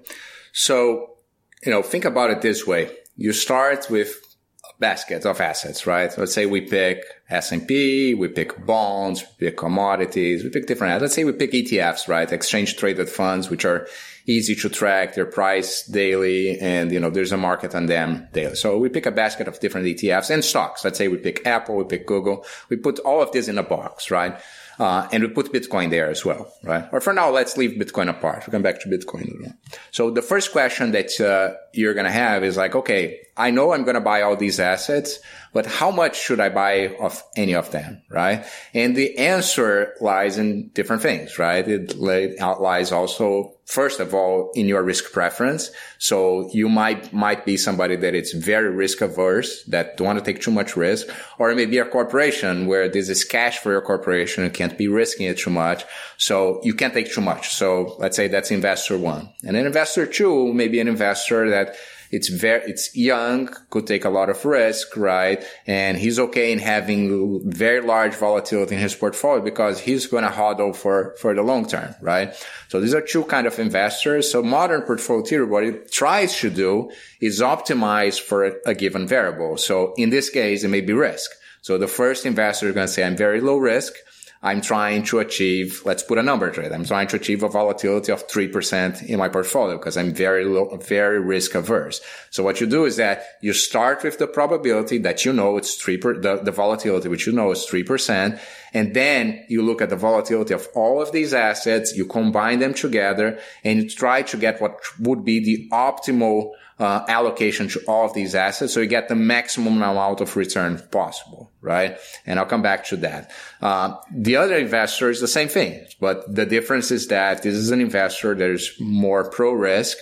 So, you know, think about it this way. You start with a basket of assets, right? Let's say we pick S and P, we pick bonds, we pick commodities, we pick different, let's say we pick E T Fs, right? Exchange traded funds, which are easy to track, they're priced daily, and, you know, there's a market on them daily. So we pick a basket of different E T Fs and stocks. Let's say we pick Apple, we pick Google. We put all of this in a box, right? Uh, and we put Bitcoin there as well, right? Or for now, let's leave Bitcoin apart. We'll come back to Bitcoin. So the first question that uh, you're going to have is like, okay, I know I'm going to buy all these assets, but how much should I buy of any of them, right? And the answer lies in different things, right? It lies also, first of all, in your risk preference. So you might, might be somebody that is very risk averse, that don't want to take too much risk, or it may be a corporation where this is cash for your corporation. You can't be risking it too much. So you can't take too much. So let's say that's investor one. And then investor two may be an investor that It's very, it's young, could take a lot of risk, right? And he's okay in having very large volatility in his portfolio because he's going to hodl for, for the long term, right? So these are two kind of investors. So modern portfolio theory, what it tries to do is optimize for a, a given variable. So in this case, it may be risk. So the first investor is going to say, I'm very low risk. I'm trying to achieve, let's put a number to it. I'm trying to achieve a volatility of three percent in my portfolio because I'm very low, very risk averse. So what you do is that you start with the probability that you know it's three per, the, the volatility, which you know is three percent. And then you look at the volatility of all of these assets, you combine them together and you try to get what would be the optimal Uh, allocation to all of these assets. So you get the maximum amount of return possible, right? And I'll come back to that. Uh, the other investor is the same thing, but the difference is that this is an investor that is more pro risk.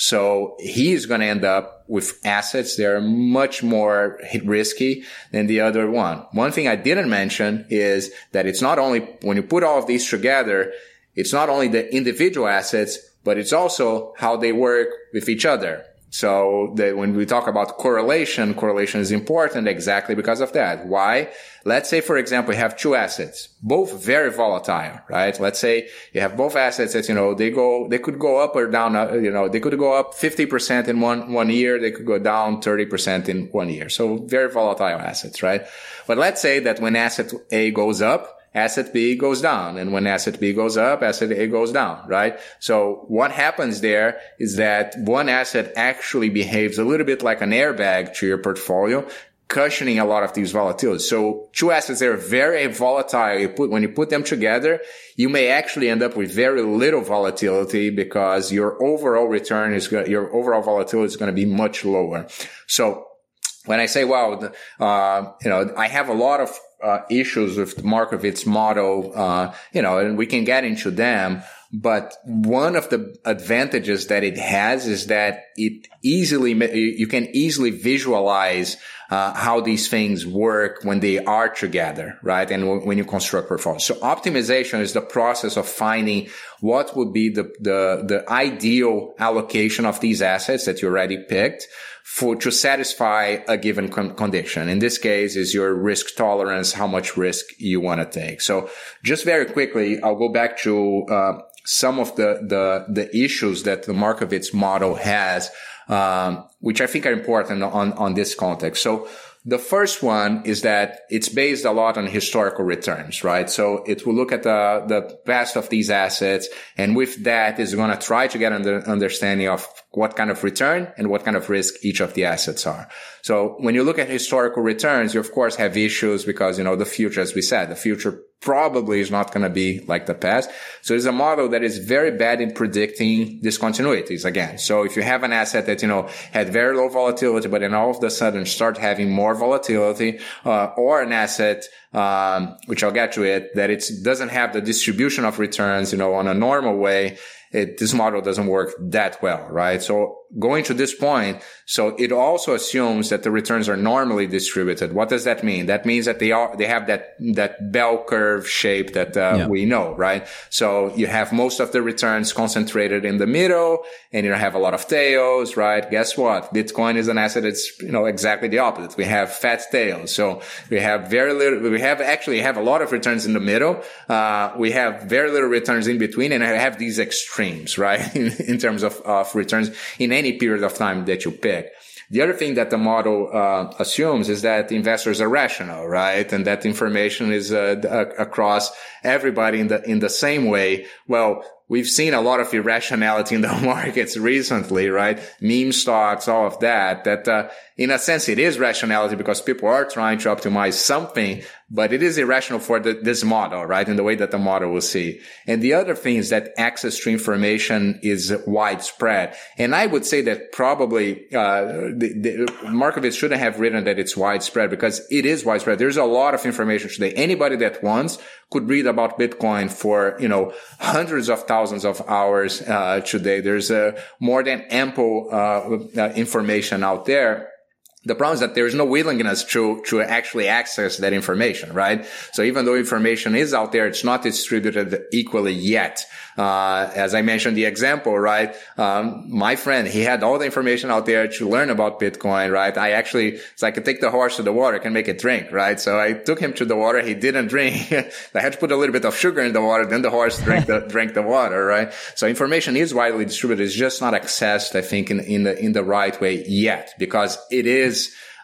So he is going to end up with assets that are much more risky than the other one. One thing I didn't mention is that it's not only, when you put all of these together, it's not only the individual assets, but it's also how they work with each other. So that when we talk about correlation, correlation is important exactly because of that. Why? Let's say, for example, you have two assets, both very volatile, right? Let's say you have both assets that, you know, they go, they could go up or down, you know, they could go up fifty percent in one, one year. They could go down thirty percent in one year. So very volatile assets, right? But let's say that when asset A goes up, asset B goes down. And when asset B goes up, asset A goes down, right? So what happens there is that one asset actually behaves a little bit like an airbag to your portfolio, cushioning a lot of these volatilities. So two assets that are very volatile. You put, when you put them together, you may actually end up with very little volatility because your overall return is going, your overall volatility is going to be much lower. So when I say, wow, uh, you know, I have a lot of Uh, issues with Markovitz model, uh, you know, and we can get into them. But one of the advantages that it has is that it easily, you can easily visualize uh, how these things work when they are together, right? And w- when you construct portfolios. So optimization is the process of finding what would be the, the, the ideal allocation of these assets that you already picked for, to satisfy a given con- condition. In this case is your risk tolerance, how much risk you want to take. So just very quickly, I'll go back to, uh, some of the, the, the issues that the Markovitz model has, um, which I think are important on, on this context. So the first one is that it's based a lot on historical returns, right? So it will look at the, the past of these assets. And with that is going to try to get an understanding of what kind of return and what kind of risk each of the assets are. So when you look at historical returns, you of course have issues because, you know, the future, as we said, the future probably is not going to be like the past. So it's a model that is very bad in predicting discontinuities again. So if you have an asset that, you know, had very low volatility, but then all of a sudden start having more volatility, uh, or an asset, um, which I'll get to it, that it doesn't have the distribution of returns, you know, on a normal way, It, this model doesn't work that well, right? So going to this point, so it also assumes that the returns are normally distributed. What does that mean? That means that they are, they have that, that bell curve shape that, uh, yeah. we know, right? So you have most of the returns concentrated in the middle and you have a lot of tails, right? Guess what? Bitcoin is an asset that's, you know, exactly the opposite. We have fat tails. So we have very little, we have actually have a lot of returns in the middle. Uh, we have very little returns in between, and I have these extremes, right? in, in terms of, of returns in any period of time that you pick. The other thing that the model uh, assumes is that investors are rational, right? And that information is uh, across everybody in the in the same way. Well, we've seen a lot of irrationality in the markets recently, right? Meme stocks, all of that, that, uh, in a sense, it is rationality because people are trying to optimize something, but it is irrational for the, this model, right? In the way that the model will see. And the other thing is that access to information is widespread. And I would say that probably, uh, the, the Markowitz shouldn't have written that it's widespread because it is widespread. There's a lot of information today. Anybody that wants could read about Bitcoin for, you know, hundreds of thousands of hours, uh, today. There's, uh, more than ample, uh, uh, information out there. The problem is that there's no willingness to, to actually access that information, right? So even though information is out there, it's not distributed equally yet. Uh, as I mentioned the example, right? Um, my friend, he had all the information out there to learn about Bitcoin, right? I actually, so I could take the horse to the water, can make it drink, right? So I took him to the water. He didn't drink. I had to put a little bit of sugar in the water. Then the horse drank the, drank the water, right? So information is widely distributed. It's just not accessed, I think, in, in the, in the right way yet, because it is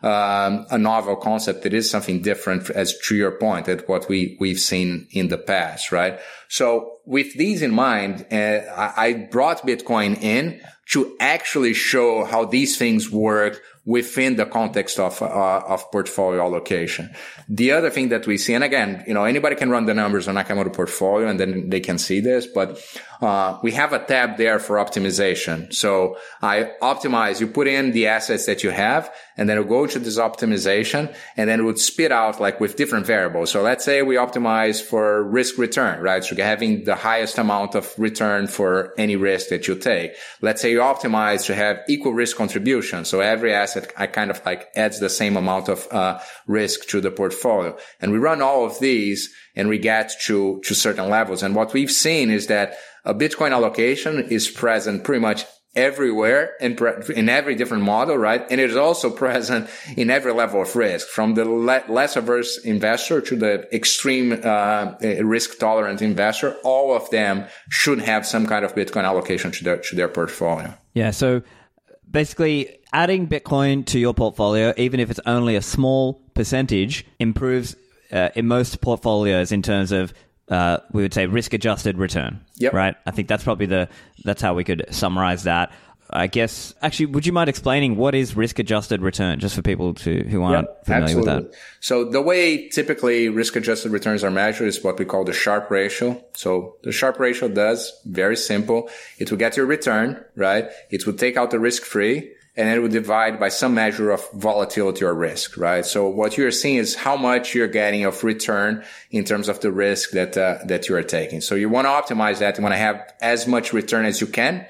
Um, a novel concept. It is something different, as to your point, at what we, we've seen in the past, right? So with these in mind, uh, I, I brought Bitcoin in to actually show how these things work within the context of, uh, of portfolio allocation. The other thing that we see, and again, you know, anybody can run the numbers on Nakamoto Portfolio and then they can see this, but, uh, we have a tab there for optimization. So I optimize, you put in the assets that you have, and then it'll go to this optimization, and then it would spit out like with different variables. So let's say we optimize for risk return, right? So having the highest amount of return for any risk that you take. Let's say you optimize to have equal risk contribution. So every asset I kind of like adds the same amount of, uh, risk to the portfolio. And we run all of these and we get to, to certain levels. And what we've seen is that a Bitcoin allocation is present pretty much everywhere in, in every different model, right? And it is also present in every level of risk, from the le- less averse investor to the extreme uh, risk tolerant investor. All of them should have some kind of Bitcoin allocation to their to their portfolio. Yeah. So basically, adding Bitcoin to your portfolio, even if it's only a small percentage, improves uh, in most portfolios in terms of Uh, we would say risk-adjusted return, yep. Right? I think that's probably the, that's how we could summarize that. I guess, actually, would you mind explaining what is risk-adjusted return, just for people to who aren't yep, familiar absolutely. with that? So the way typically risk-adjusted returns are measured is what we call the Sharpe ratio. So the Sharpe ratio does, very simple, it will get your return, right? It will take out the risk-free, and it would divide by some measure of volatility or risk, right? So what you're seeing is how much you're getting of return in terms of the risk that, uh, that you are taking. So you want to optimize that. You want to have as much return as you can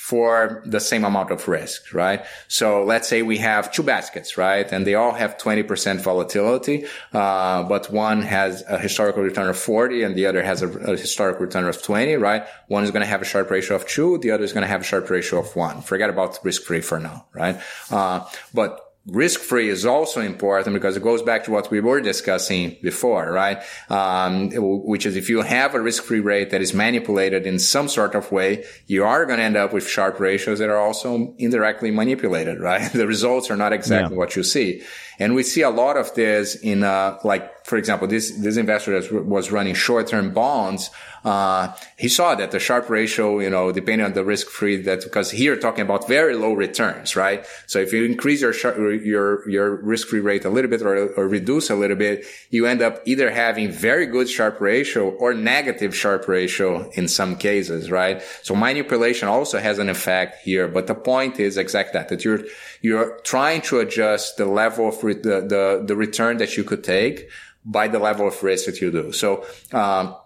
for the same amount of risk, right? So let's say we have two baskets, right? And they all have twenty percent volatility, uh, but one has a historical return of forty and the other has a, a historical return of twenty, right? One is going to have a Sharpe ratio of two. The other is going to have a Sharpe ratio of one. Forget about risk-free for now, right? Uh, but risk-free is also important because it goes back to what we were discussing before, right? Um, which is if you have a risk-free rate that is manipulated in some sort of way, you are going to end up with Sharpe ratios that are also indirectly manipulated, right? The results are not exactly yeah. what you see. And we see a lot of this in, uh, like, for example, this, this investor that was running short-term bonds, uh, he saw that the Sharpe ratio, you know, depending on the risk-free, that because here talking about very low returns, right? So if you increase your, your, your risk-free rate a little bit or, or reduce a little bit, you end up either having very good Sharpe ratio or negative Sharpe ratio in some cases, right? So manipulation also has an effect here, but the point is exactly that, that you're, you're trying to adjust the level of re- the, the, the return that you could take by the level of risk that you do. So, um,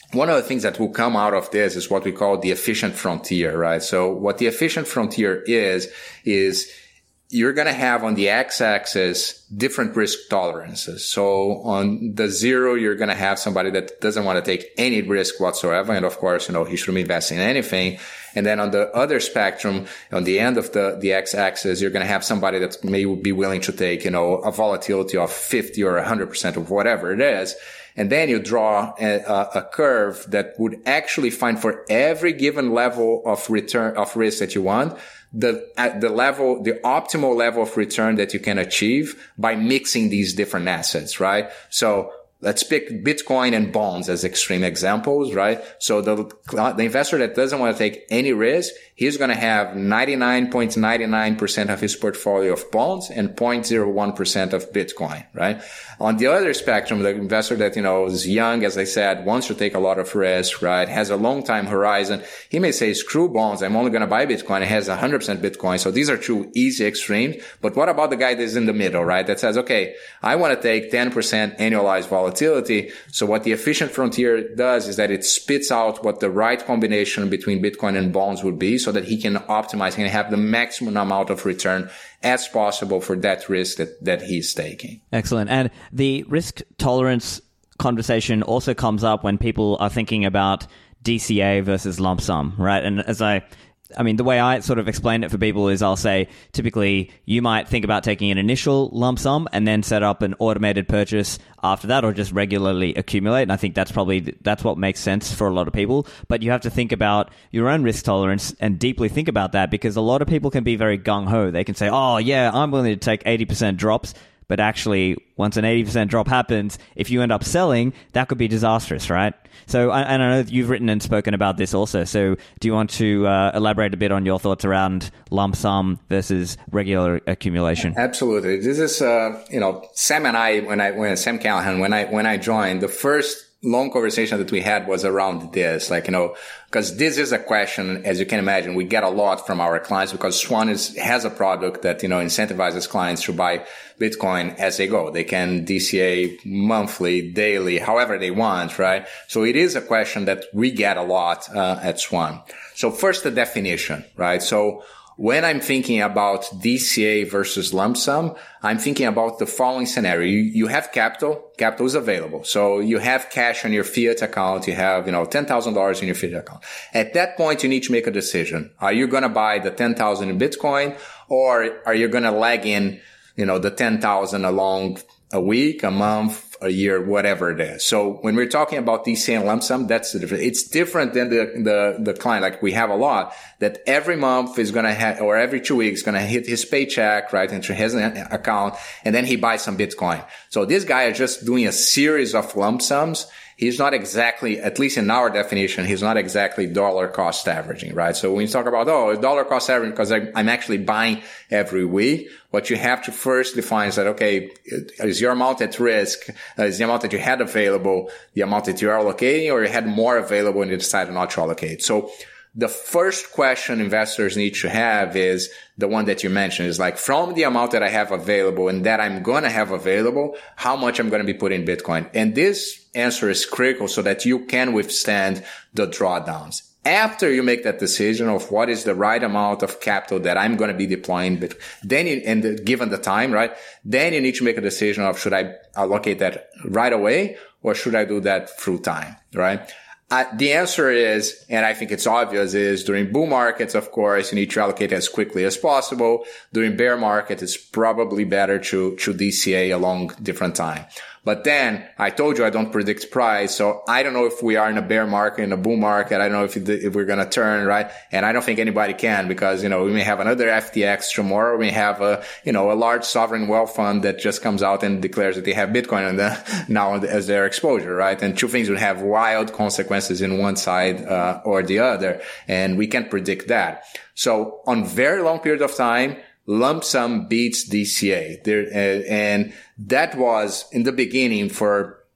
one of the things that will come out of this is what we call the efficient frontier, right? So what the efficient frontier is, is you're going to have on the x-axis different risk tolerances. So on the zero, you're going to have somebody that doesn't want to take any risk whatsoever. And of course, you know, he shouldn't invest in anything. And then on the other spectrum, on the end of the, the x-axis, you're going to have somebody that may be willing to take, you know, a volatility of fifty or one hundred percent of whatever it is. And then you draw a, a curve that would actually find for every given level of return, of risk that you want, the, at the level, the optimal level of return that you can achieve by mixing these different assets, right? So let's pick Bitcoin and bonds as extreme examples, right? So the, the investor that doesn't want to take any risk, he's going to have ninety-nine point nine nine percent of his portfolio of bonds and zero point zero one percent of Bitcoin, right? On the other spectrum, the investor that, you know, is young, as I said, wants to take a lot of risk, right? Has a long time horizon. He may say, screw bonds. I'm only going to buy Bitcoin. It has one hundred percent Bitcoin. So these are two easy extremes. But what about the guy that's in the middle, right? That says, okay, I want to take ten percent annualized volatility. So what the efficient frontier does is that it spits out what the right combination between Bitcoin and bonds would be so that he can optimize and have the maximum amount of return as possible for that risk that, that he's taking. Excellent. And the risk tolerance conversation also comes up when people are thinking about D C A versus lump sum, right? And as I, I mean, the way I sort of explain it for people is I'll say, typically you might think about taking an initial lump sum and then set up an automated purchase after that, or just regularly accumulate. And I think that's probably, that's what makes sense for a lot of people. But you have to think about your own risk tolerance and deeply think about that, because a lot of people can be very gung-ho. They can say, oh yeah, I'm willing to take eighty percent drops. But actually, once an eighty percent drop happens, if you end up selling, that could be disastrous, right? So, and I know that you've written and spoken about this also. So do you want to uh, elaborate a bit on your thoughts around lump sum versus regular accumulation? Absolutely. This is, uh, you know, Sam and I, when I, when Sam Callahan, when I, when I joined, the first long conversation that we had was around this, like, you know, because this is a question, as you can imagine, we get a lot from our clients, because Swan is, has a product that, you know, incentivizes clients to buy Bitcoin as they go. They can D C A monthly, daily, however they want, right? So it is a question that we get a lot uh, at Swan. So first, the definition, right? So when I'm thinking about D C A versus lump sum, I'm thinking about the following scenario. You, you have capital. Capital is available. So you have cash on your fiat account. You have, you know, ten thousand dollars in your fiat account. At that point, you need to make a decision. Are you going to buy the ten thousand in Bitcoin, or are you going to leg in, you know, the ten thousand along a week, a month, a year, whatever it is. So when we're talking about D C A and lump sum, that's the difference. It's different than the, the, the client. Like we have a lot that every month is going to have, or every two weeks going to hit his paycheck, right, into his account, and then he buys some Bitcoin. So this guy is just doing a series of lump sums. He's not exactly, at least in our definition, he's not exactly dollar cost averaging, right? So when you talk about, oh, dollar cost averaging because I'm actually buying every week, what you have to first define is that, okay, is your amount at risk, is the amount that you had available, the amount that you're allocating, or you had more available and you decided not to allocate? So the first question investors need to have is the one that you mentioned, is like, from the amount that I have available and that I'm going to have available, how much I'm going to be putting in Bitcoin. And this answer is critical so that you can withstand the drawdowns. After you make that decision of what is the right amount of capital that I'm going to be deploying, but then you, and the, given the time, right, then you need to make a decision of, should I allocate that right away, or should I do that through time, right? Uh, the answer is, and I think it's obvious, is during bull markets, of course, you need to allocate as quickly as possible. During bear market, it's probably better to, to D C A along different time. But then I told you I don't predict price. So I don't know if we are in a bear market, in a bull market. I don't know if, if we're going to turn, right? And I don't think anybody can, because, you know, we may have another F T X tomorrow. We may have a, you know, a large sovereign wealth fund that just comes out and declares that they have Bitcoin on the, now as their exposure, right? And two things would have wild consequences in one side, uh, or the other. And we can't predict that. So on very long period of time, lump sum beats D C A. There, uh, and that was in the beginning for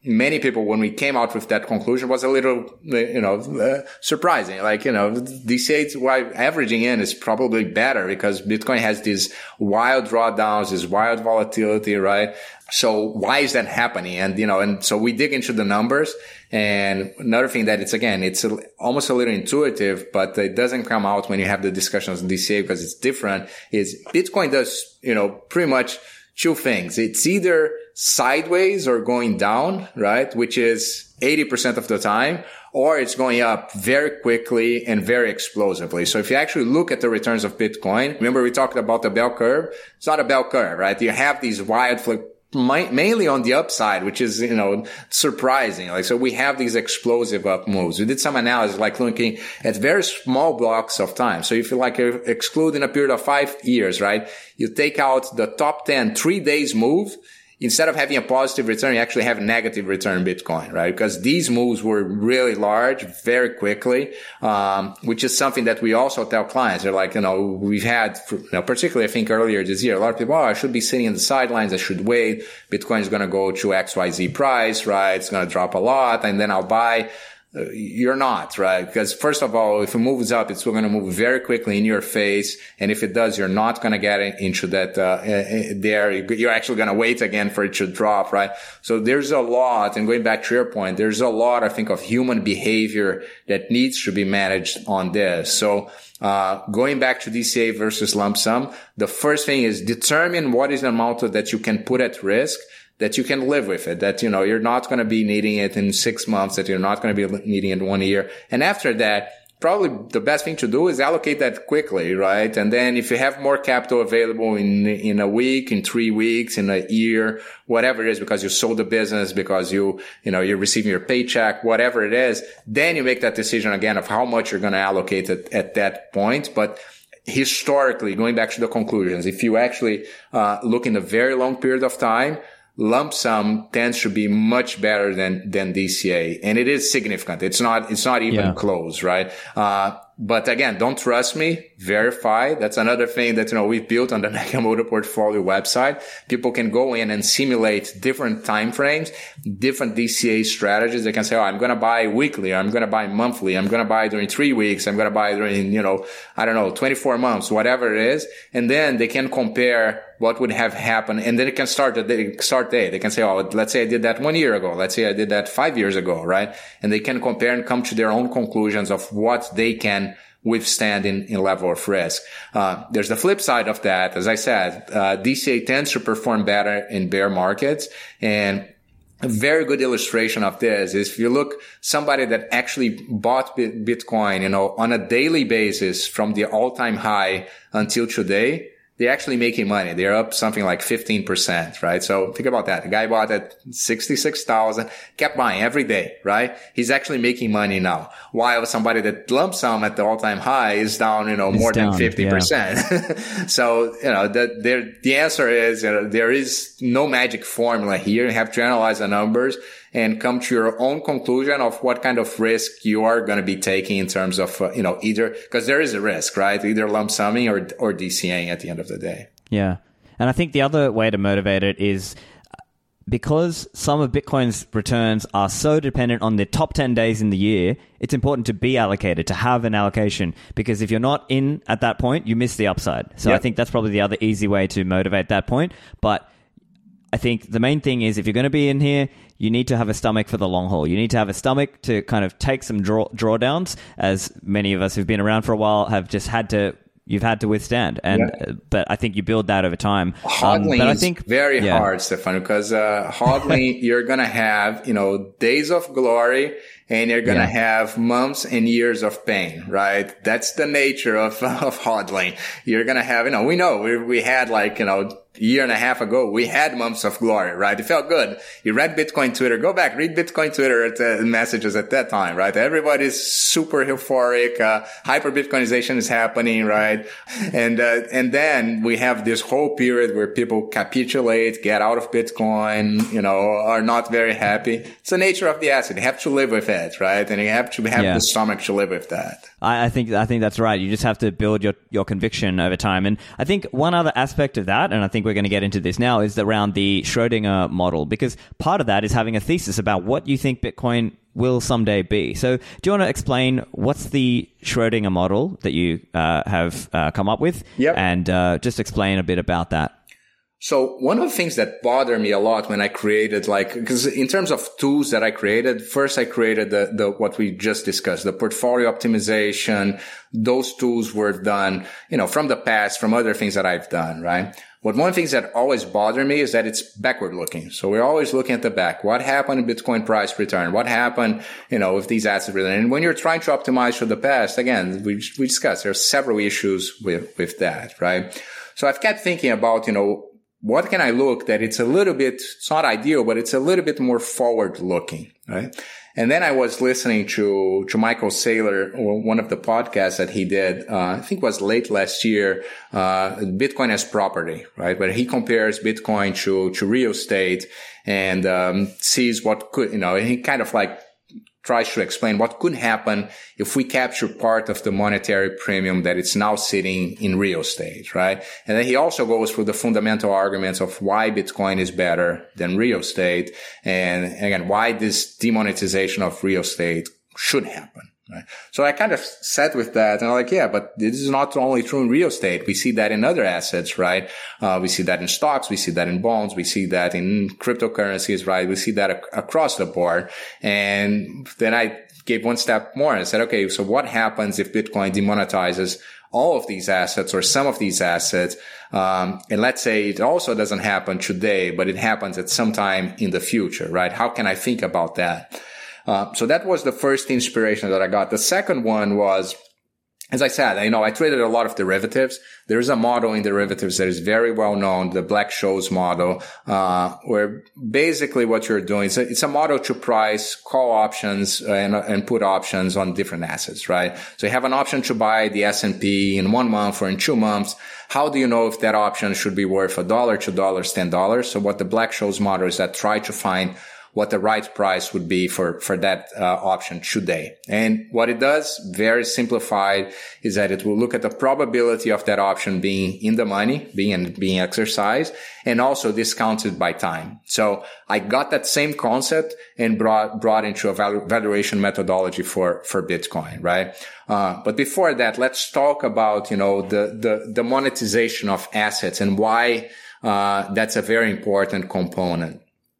many people, when we came out with that conclusion, was a little, you know, uh, surprising. Like, you know, D C A, why averaging in is probably better because Bitcoin has these wild drawdowns, this wild volatility, right? So why is that happening? And, you know, and so we dig into the numbers. And another thing that it's, again, it's a, almost a little intuitive, but it doesn't come out when you have the discussions on D C A because it's different, is Bitcoin does, you know, pretty much two things. It's either sideways or going down, right? Which is eighty percent of the time, or it's going up very quickly and very explosively. So if you actually look at the returns of Bitcoin, remember we talked about the bell curve? It's not a bell curve, right? You have these wild flip, mainly on the upside, which is, you know, surprising. Like, so we have these explosive up moves. We did some analysis, like looking at very small blocks of time. So if you like excluding a period of five years, right? You take out the top ten three days move. Instead of having a positive return, you actually have a negative return in Bitcoin, right? Because these moves were really large very quickly, um, which is something that we also tell clients. They're like, you know, we've had, you know, particularly I think earlier this year, a lot of people, oh, I should be sitting in the sidelines. I should wait. Bitcoin is going to go to X Y Z price, right? It's going to drop a lot and then I'll buy. Uh, you're not, right? Because first of all, if it moves up, it's going to move very quickly in your face. And if it does, you're not going to get into that, uh, there. You're actually going to wait again for it to drop, right? So there's a lot, and going back to your point, there's a lot, I think, of human behavior that needs to be managed on this. So, uh, going back to D C A versus lump sum, the first thing is determine what is the amount that you can put at risk, that you can live with it, that, you know, you're not going to be needing it in six months, that you're not going to be needing it in one year. And after that, probably the best thing to do is allocate that quickly, right? And then if you have more capital available in, in a week, in three weeks, in a year, whatever it is, because you sold the business, because you, you know, you're receiving your paycheck, whatever it is, then you make that decision again of how much you're going to allocate it at that point. But historically, going back to the conclusions, if you actually, uh, look in a very long period of time, lump sum tends to be much better than, than D C A. And it is significant. It's not, it's not even yeah. close, right? Uh, but again, don't trust me. Verify. That's another thing that, you know, we've built on the Nakamoto Portfolio website. People can go in and simulate different time frames, different D C A strategies. They can say, oh, I'm going to buy weekly. I'm going to buy monthly. I'm going to buy during three weeks. I'm going to buy during, you know, I don't know, twenty-four months, whatever it is. And then they can compare what would have happened. And then it can start the day, start day. They can say, oh, let's say I did that one year ago. Let's say I did that five years ago, right? And they can compare and come to their own conclusions of what they can withstand in, in level of risk. Uh, there's the flip side of that. As I said, uh, D C A tends to perform better in bear markets. And a very good illustration of this is if you look somebody that actually bought Bitcoin, you know, on a daily basis from the all-time high until today, they're actually making money. They're up something like fifteen percent, right? So think about that. The guy bought at sixty-six thousand, kept buying every day, right? He's actually making money now. While somebody that lump sum at the all-time high is down, you know, it's more down, than fifty percent. Yeah. So, you know, the, there, the answer is, you know, there is no magic formula here. You have to analyze the numbers and come to your own conclusion of what kind of risk you are going to be taking in terms of, uh, you know, either, because there is a risk, right? Either lump summing or, or DCAing at the end of the day. Yeah. And I think the other way to motivate it is because some of Bitcoin's returns are so dependent on the top ten days in the year, it's important to be allocated, to have an allocation, because if you're not in at that point, you miss the upside. So yep. I think that's probably the other easy way to motivate that point. But I think the main thing is if you're going to be in here, you need to have a stomach for the long haul. You need to have a stomach to kind of take some draw drawdowns, as many of us who've been around for a while have just had to, you've had to withstand. And yeah. But I think you build that over time. Hodling um, but I think, is very yeah. hard, Stefan, because uh, hodling, you're going to have, you know, days of glory, and you're going to yeah. have months and years of pain, right? That's the nature of, of hodling. You're going to have, you know, we know we, we had like, you know, a year and a half ago, we had months of glory, right? It felt good. You read Bitcoin Twitter, go back, read Bitcoin Twitter at, uh, messages at that time, right? Everybody's super euphoric. Uh, hyper Bitcoinization is happening, right? And, uh, and then we have this whole period where people capitulate, get out of Bitcoin, you know, are not very happy. It's the nature of the asset. You have to live with it, right? And you have to have yeah. the stomach to live with that. I, I think, I think that's right. You just have to build your, your conviction over time. And I think one other aspect of that, and I think think we're going to get into this now, is around the Schrodinger model, because part of that is having a thesis about what you think Bitcoin will someday be. So do you want to explain what's the Schrodinger model that you uh, have uh, come up with? Yep. And uh, just explain a bit about that. So one of the things that bothered me a lot when I created, like, because in terms of tools that I created, first I created the, the, what we just discussed, the portfolio optimization. Those tools were done, you know, from the past, from other things that I've done, right? But one of the things that always bothered me is that it's backward looking. So we're always looking at the back. What happened in Bitcoin price return? What happened, you know, with these assets return? And when you're trying to optimize for the past, again, we, we discussed there are several issues with, with that, right? So I've kept thinking about, you know, what can I look that it's a little bit, it's not ideal, but it's a little bit more forward looking, right? And then I was listening to, to Michael Saylor, one of the podcasts that he did, uh, I think it was late last year, uh, Bitcoin as property, right? Where he compares Bitcoin to, to real estate and, um, sees what could, you know, he kind of like tries to explain what could happen if we capture part of the monetary premium that it's now sitting in real estate, right? And then he also goes through the fundamental arguments of why Bitcoin is better than real estate. And again, why this demonetization of real estate should happen. Right. So I kind of sat with that and I'm like, yeah, but this is not only true in real estate. We see that in other assets, right? Uh, we see that in stocks. We see that in bonds. We see that in cryptocurrencies, right? We see that ac- across the board. And then I gave one step more and said, okay, so what happens if Bitcoin demonetizes all of these assets or some of these assets? Um, and let's say it also doesn't happen today, but it happens at some time in the future, right? How can I think about that? Uh, so that was the first inspiration that I got. The second one was, as I said, you know, I traded a lot of derivatives. There's a model in derivatives that is very well known, the Black-Scholes model, uh, where basically what you're doing is a, it's a model to price call options and, and put options on different assets, right? So you have an option to buy the S and P in one month or in two months. How do you know if that option should be worth a dollar, two dollars, ten dollars? So what the Black-Scholes model is that try to find what the right price would be for, for that uh, option today. And what it does, very simplified, is that it will look at the probability of that option being in the money, being, being exercised, and also discounted by time. So I got that same concept and brought, brought into a valu- valuation methodology for, for Bitcoin, right? Uh, but before that, let's talk about, you know, the, the, the monetization of assets and why, uh, that's a very important component.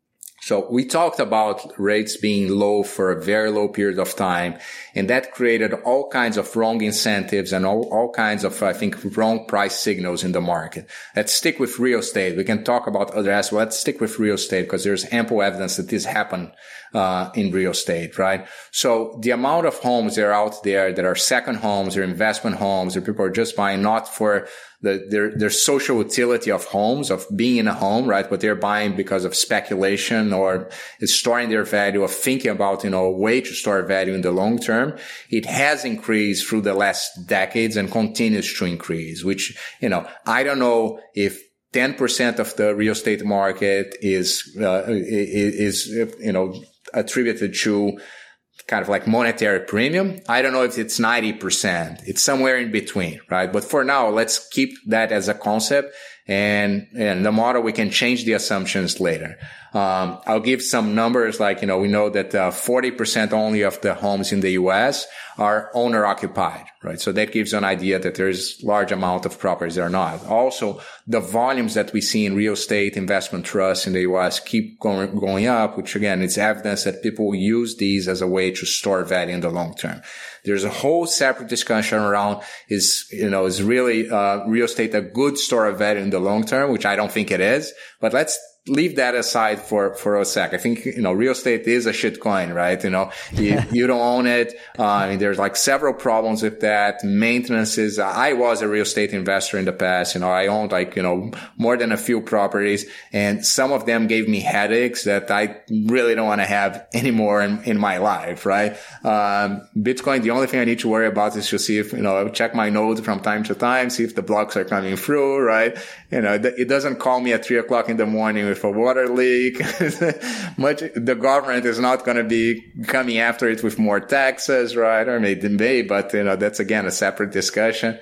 So we talked about rates being low for a very low period of time, and that created all kinds of wrong incentives and all, all kinds of, I think, wrong price signals in the market. Let's stick with real estate. We can talk about other assets. Let's stick with real estate because there's ample evidence that this happened uh, in real estate, right? So the amount of homes that are out there that are second homes or investment homes that people are just buying not for the, their, their social utility of homes, of being in a home, right? But they're buying because of speculation or is storing their value, of thinking about, you know, a way to store value in the long term. It has increased through the last decades and continues to increase, which, you know, I don't know if ten percent of the real estate market is, uh, is, you know, attributed to kind of like monetary premium. I don't know if it's ninety percent. It's somewhere in between, right? But for now, let's keep that as a concept. And, and the model, we can change the assumptions later. Um, I'll give some numbers like, you know, we know that uh, forty percent only of the homes in the U S are owner occupied, right? So that gives an idea that there's large amount of properties that are not. Also, the volumes that we see in real estate investment trusts in the U S keep going, going up, which again, it's evidence that people use these as a way to store value in the long term. There's a whole separate discussion around is, you know, is really, uh, real estate a good store of value in the long term, which I don't think it is, but let's leave that aside for, for a sec. I think, you know, real estate is a shit coin, right? You know, you, you don't own it. Uh, I mean, there's like several problems with that. Maintenance is, I was a real estate investor in the past. You know, I owned like, you know, more than a few properties, and some of them gave me headaches that I really don't want to have anymore in, in my life, right? Um, Bitcoin, the only thing I need to worry about is to see if, you know, check my node from time to time, see if the blocks are coming through, right? You know, it doesn't call me at three o'clock in the morning with a water leak. Much, the government is not going to be coming after it with more taxes, right? Or maybe they may, but, you know, that's again a separate discussion.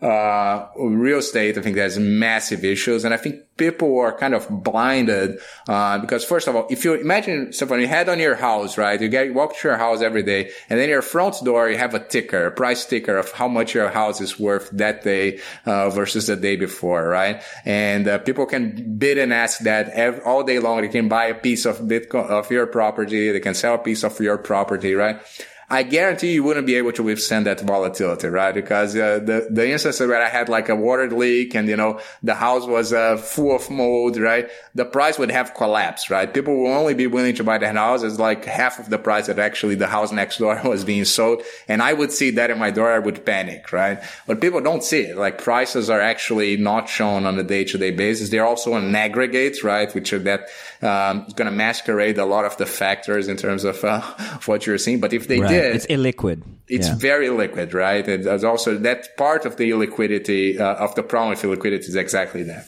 uh, real estate, I think there's massive issues. And I think people are kind of blinded, uh, because first of all, if you imagine, so when you head on your house, right, you get, you walk to your house every day, and then your front door, you have a ticker, a price ticker of how much your house is worth that day, uh, versus the day before, right? And, uh, people can bid and ask that every, all day long. They can buy a piece of Bitcoin, of your property. They can sell a piece of your property, right? I guarantee you wouldn't be able to withstand that volatility, right? Because uh, the the instance where I had like a water leak and, you know, the house was uh, full of mold, right? The price would have collapsed, right? People will only be willing to buy that house as like half of the price that actually the house next door was being sold. And I would see that in my door, I would panic, right? But people don't see it. Like prices are actually not shown on a day-to-day basis. They're also on aggregates, right? Which are that um, going to masquerade a lot of the factors in terms of, uh, of what you're seeing. But if they right. did, it's illiquid. It's yeah. very liquid, right? And there's also that part of the illiquidity, uh, of the problem with illiquidity is exactly that.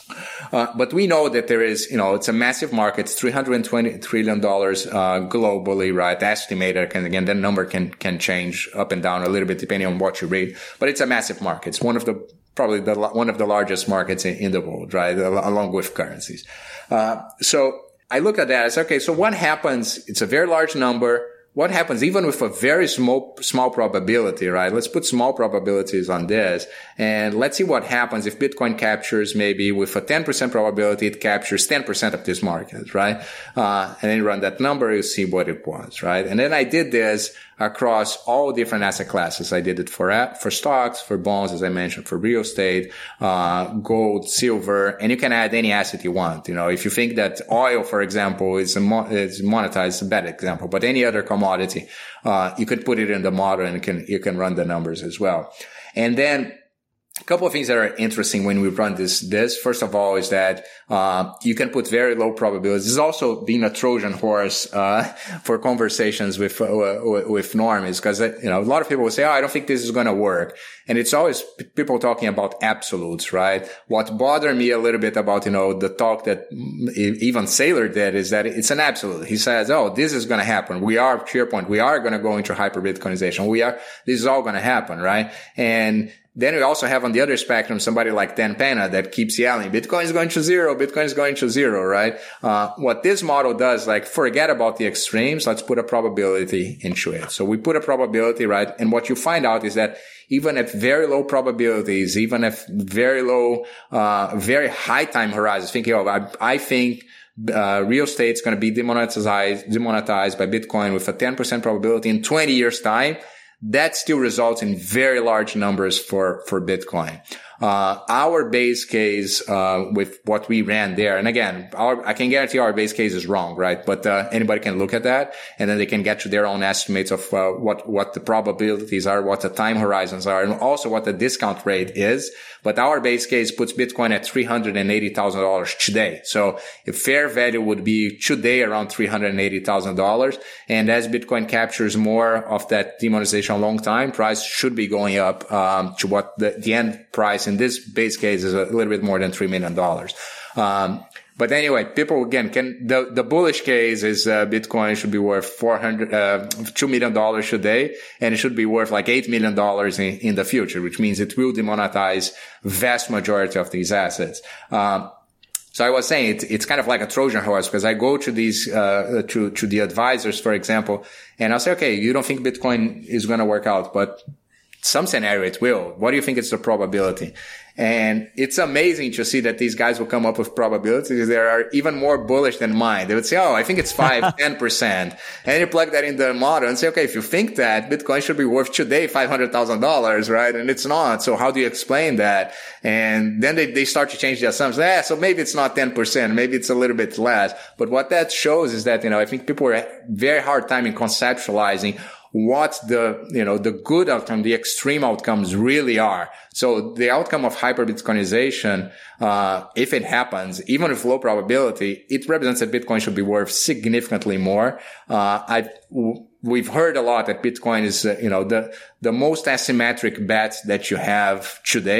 Uh, but we know that there is, you know, it's a massive market. It's three hundred twenty trillion dollars, uh, globally, right? Estimated. And again, that number can, can change up and down a little bit depending on what you read. But it's a massive market. It's one of the, probably the, one of the largest markets in, in the world, right? Along with currencies. Uh, so I look at that as, okay, so what happens? It's a very large number. What happens even with a very small, small probability, right? Let's put small probabilities on this and let's see what happens if Bitcoin captures maybe with a ten percent probability, it captures ten percent of this market, right? Uh, and then you run that number, you see what it was, right? And then I did this across all different asset classes. I did it for, for stocks, for bonds, as I mentioned, for real estate, uh, gold, silver, and you can add any asset you want. You know, if you think that oil, for example, is, mo- is monetized, it's a bad example, but any other commodity, uh, you could put it in the model and you can, you can run the numbers as well. And then, a couple of things that are interesting when we run this, this, first of all, is that, uh, you can put very low probabilities. This is also being a Trojan horse, uh, for conversations with, uh, with normies, because, you know, a lot of people will say, oh, I don't think this is going to work. And it's always p- people talking about absolutes, right? What bothered me a little bit about, you know, the talk that even Saylor did is that it's an absolute. He says, oh, this is going to happen. We are, to your point, we are going to go into hyper Bitcoinization. We are, this is all going to happen, right? And then we also have on the other spectrum somebody like Dan Pena that keeps yelling, Bitcoin is going to zero, Bitcoin is going to zero, right? Uh, what this model does, like, forget about the extremes. Let's put a probability into it. So we put a probability, right? And what you find out is that even at very low probabilities, even at very low, uh, very high time horizons, thinking, oh, I, I think Uh, real estate is going to be demonetized, demonetized by Bitcoin with a ten percent probability in twenty years time. That still results in very large numbers for, for Bitcoin. Uh, our base case, uh, with what we ran there, and again, our, I can guarantee our base case is wrong, right? But, uh, anybody can look at that and then they can get to their own estimates of, uh, what, what the probabilities are, what the time horizons are, and also what the discount rate is. But our base case puts Bitcoin at three hundred eighty thousand dollars today. So if fair value would be today around three hundred eighty thousand dollars. And as Bitcoin captures more of that demonetization long time, price should be going up, um, to what the, the end price in this base case is a little bit more than three million dollars. Um, But anyway, people again can, the, the bullish case is, uh, Bitcoin should be worth four hundred, uh, two million dollars today, and it should be worth like eight million dollars in, in the future, which means it will demonetize vast majority of these assets. Um, So I was saying it's, it's kind of like a Trojan horse because I go to these, uh, to, to the advisors, for example, and I'll say, okay, you don't think Bitcoin is going to work out, but some scenario it will. What do you think is the probability? And it's amazing to see that these guys will come up with probabilities that are even more bullish than mine. They would say, oh, I think it's five, ten percent. And you plug that in the model and say, okay, if you think that Bitcoin should be worth today five hundred thousand dollars, right? And it's not. So how do you explain that? And then they, they start to change the assumptions. Yeah, so maybe it's not ten percent. Maybe it's a little bit less. But what that shows is that, you know, I think people are very hard time in conceptualizing what the, you know, the good outcome, the extreme outcomes really are. So the outcome of hyper-Bitcoinization, uh, if it happens, even with low probability, it represents that Bitcoin should be worth significantly more. Uh, I, we've heard a lot that Bitcoin is, uh, you know, the, the most asymmetric bet that you have today.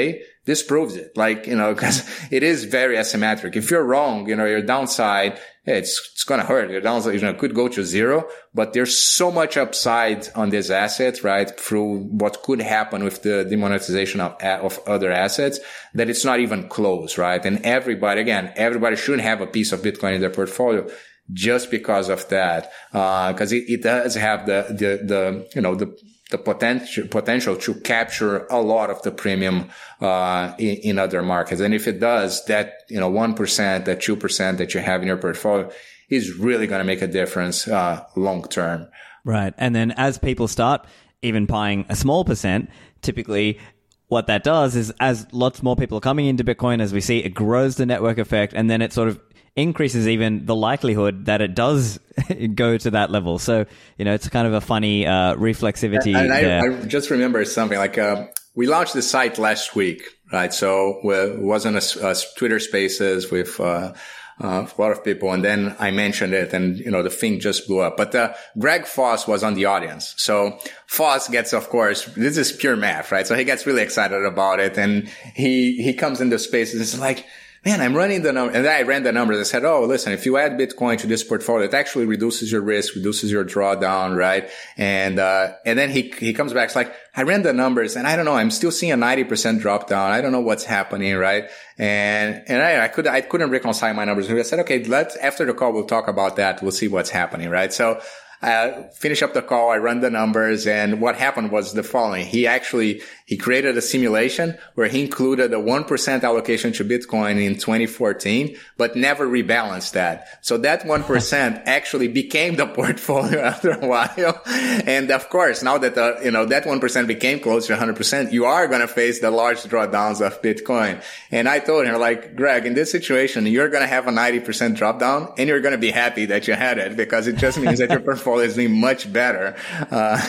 this proves it. Like, you know, because it is very asymmetric. If you're wrong, you know, your downside, it's, it's going to hurt. Your downside, you know, could go to zero, but there's so much upside on this asset, right? Through what could happen with the demonetization of, of other assets that it's not even close, right? And everybody, again, everybody should have a piece of Bitcoin in their portfolio just because of that. Uh, cause it, it does have the, the, the, you know, the, the potential, potential to capture a lot of the premium, uh, in, in other markets. And if it does, that, you know, one percent, that two percent that you have in your portfolio is really going to make a difference, uh, long term. Right. And then as people start even buying a small percent, typically what that does is as lots more people are coming into Bitcoin, as we see, it grows the network effect, and then it sort of increases even the likelihood that it does go to that level. So, you know, it's kind of a funny uh, reflexivity and I, there. I just remember something like uh, we launched the site last week, right? So it wasn't a, a Twitter Spaces with uh, uh, a lot of people, and then I mentioned it, and you know the thing just blew up. But uh, Greg Foss was on the audience, so Foss gets, of course, this is pure math, right? So he gets really excited about it, and he he comes into Spaces and it's like, man, I'm running the number. And then I ran the numbers. I said, oh, listen, if you add Bitcoin to this portfolio, it actually reduces your risk, reduces your drawdown, right? And, uh, and then he, he comes back. It's like, I ran the numbers and I don't know, I'm still seeing a ninety percent drop down. I don't know what's happening, right? And, and I, I could, I couldn't reconcile my numbers. I said, okay, let's, after the call, we'll talk about that. We'll see what's happening, right? So, Uh, finish up the call. I run the numbers, and what happened was the following. He actually, he created a simulation where he included a one percent allocation to Bitcoin in twenty fourteen, but never rebalanced that. So that one percent actually became the portfolio after a while. And of course, now that the, you know, that one percent became close to one hundred percent, you are going to face the large drawdowns of Bitcoin. And I told him, like, Greg, in this situation, you're going to have a ninety percent drop down, and you're going to be happy that you had it, because it just means that your portfolio is doing much better. Uh,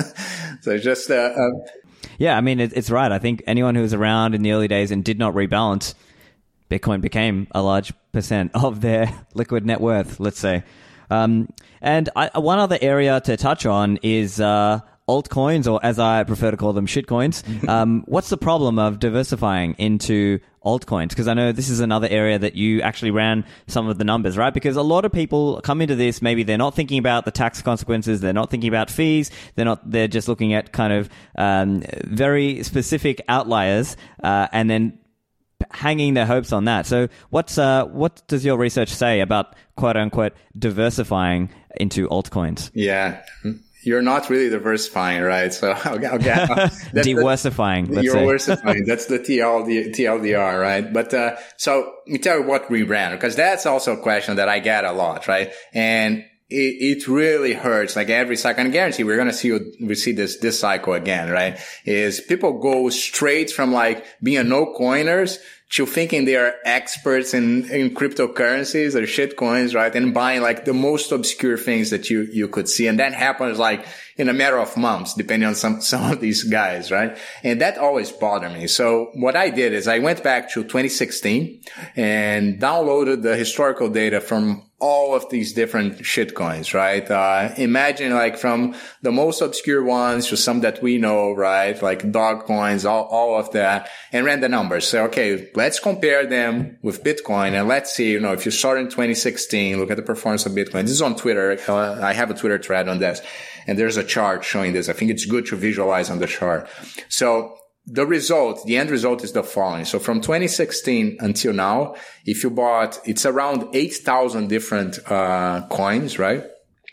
so just, uh, uh, yeah, I mean, it, it's right. I think anyone who was around in the early days and did not rebalance, Bitcoin became a large percent of their liquid net worth, let's say. Um, and I, one other area to touch on is, uh, altcoins, or as I prefer to call them, shitcoins. Um, what's the problem of diversifying into altcoins? Because I know this is another area that you actually ran some of the numbers, right? Because a lot of people come into this, maybe they're not thinking about the tax consequences, they're not thinking about fees, they're not, they're just looking at kind of um, very specific outliers, uh, and then hanging their hopes on that. So what's uh, what does your research say about quote unquote diversifying into altcoins? Yeah. You're not really diversifying, right? So, okay, okay. Diversifying. The, you're diversifying. That's the T L D R, right? But, uh, so let me tell you what we ran, because that's also a question that I get a lot, right? And it, it really hurts. Like every cycle, and I guarantee we're going to see, we see this, this cycle again, right? Is people go straight from like being a no coiners to thinking they are experts in, in cryptocurrencies or shit coins, right? And buying like the most obscure things that you, you could see. And that happens like in a matter of months, depending on some, some of these guys, right? And that always bothered me. So what I did is I went back to twenty sixteen and downloaded the historical data from all of these different shit coins, right? Uh, imagine like from the most obscure ones to some that we know, right? Like dog coins, all, all of that, and ran the numbers. So, okay, let's compare them with Bitcoin, and let's see, you know, if you start in twenty sixteen, look at the performance of Bitcoin. This is on Twitter. Uh, I have a Twitter thread on this, and there's a chart showing this. I think it's good to visualize on the chart. So, the result, the end result is the following. So from twenty sixteen until now, if you bought, it's around eight thousand different, uh, coins, right?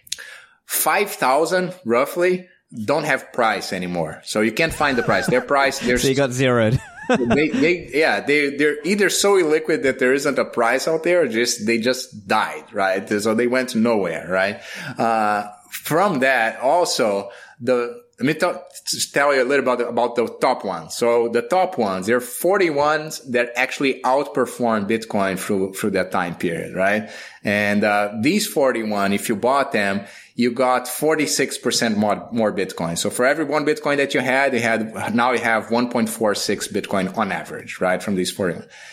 five thousand roughly don't have price anymore. So you can't find the price. Their price, there's. So you got zeroed. they, they, yeah, they, they're either so illiquid that there isn't a price out there, or just, they just died, right? So they went nowhere, right? Uh, from that also, the, let me talk, tell you a little about, about the top ones. So the top ones, there are forty ones that actually outperformed Bitcoin through, through that time period, right? And, uh, these forty-one, if you bought them, you got forty-six percent more, more Bitcoin. So for every one Bitcoin that you had, you had, now you have one point four six Bitcoin on average, right? From these forty-one.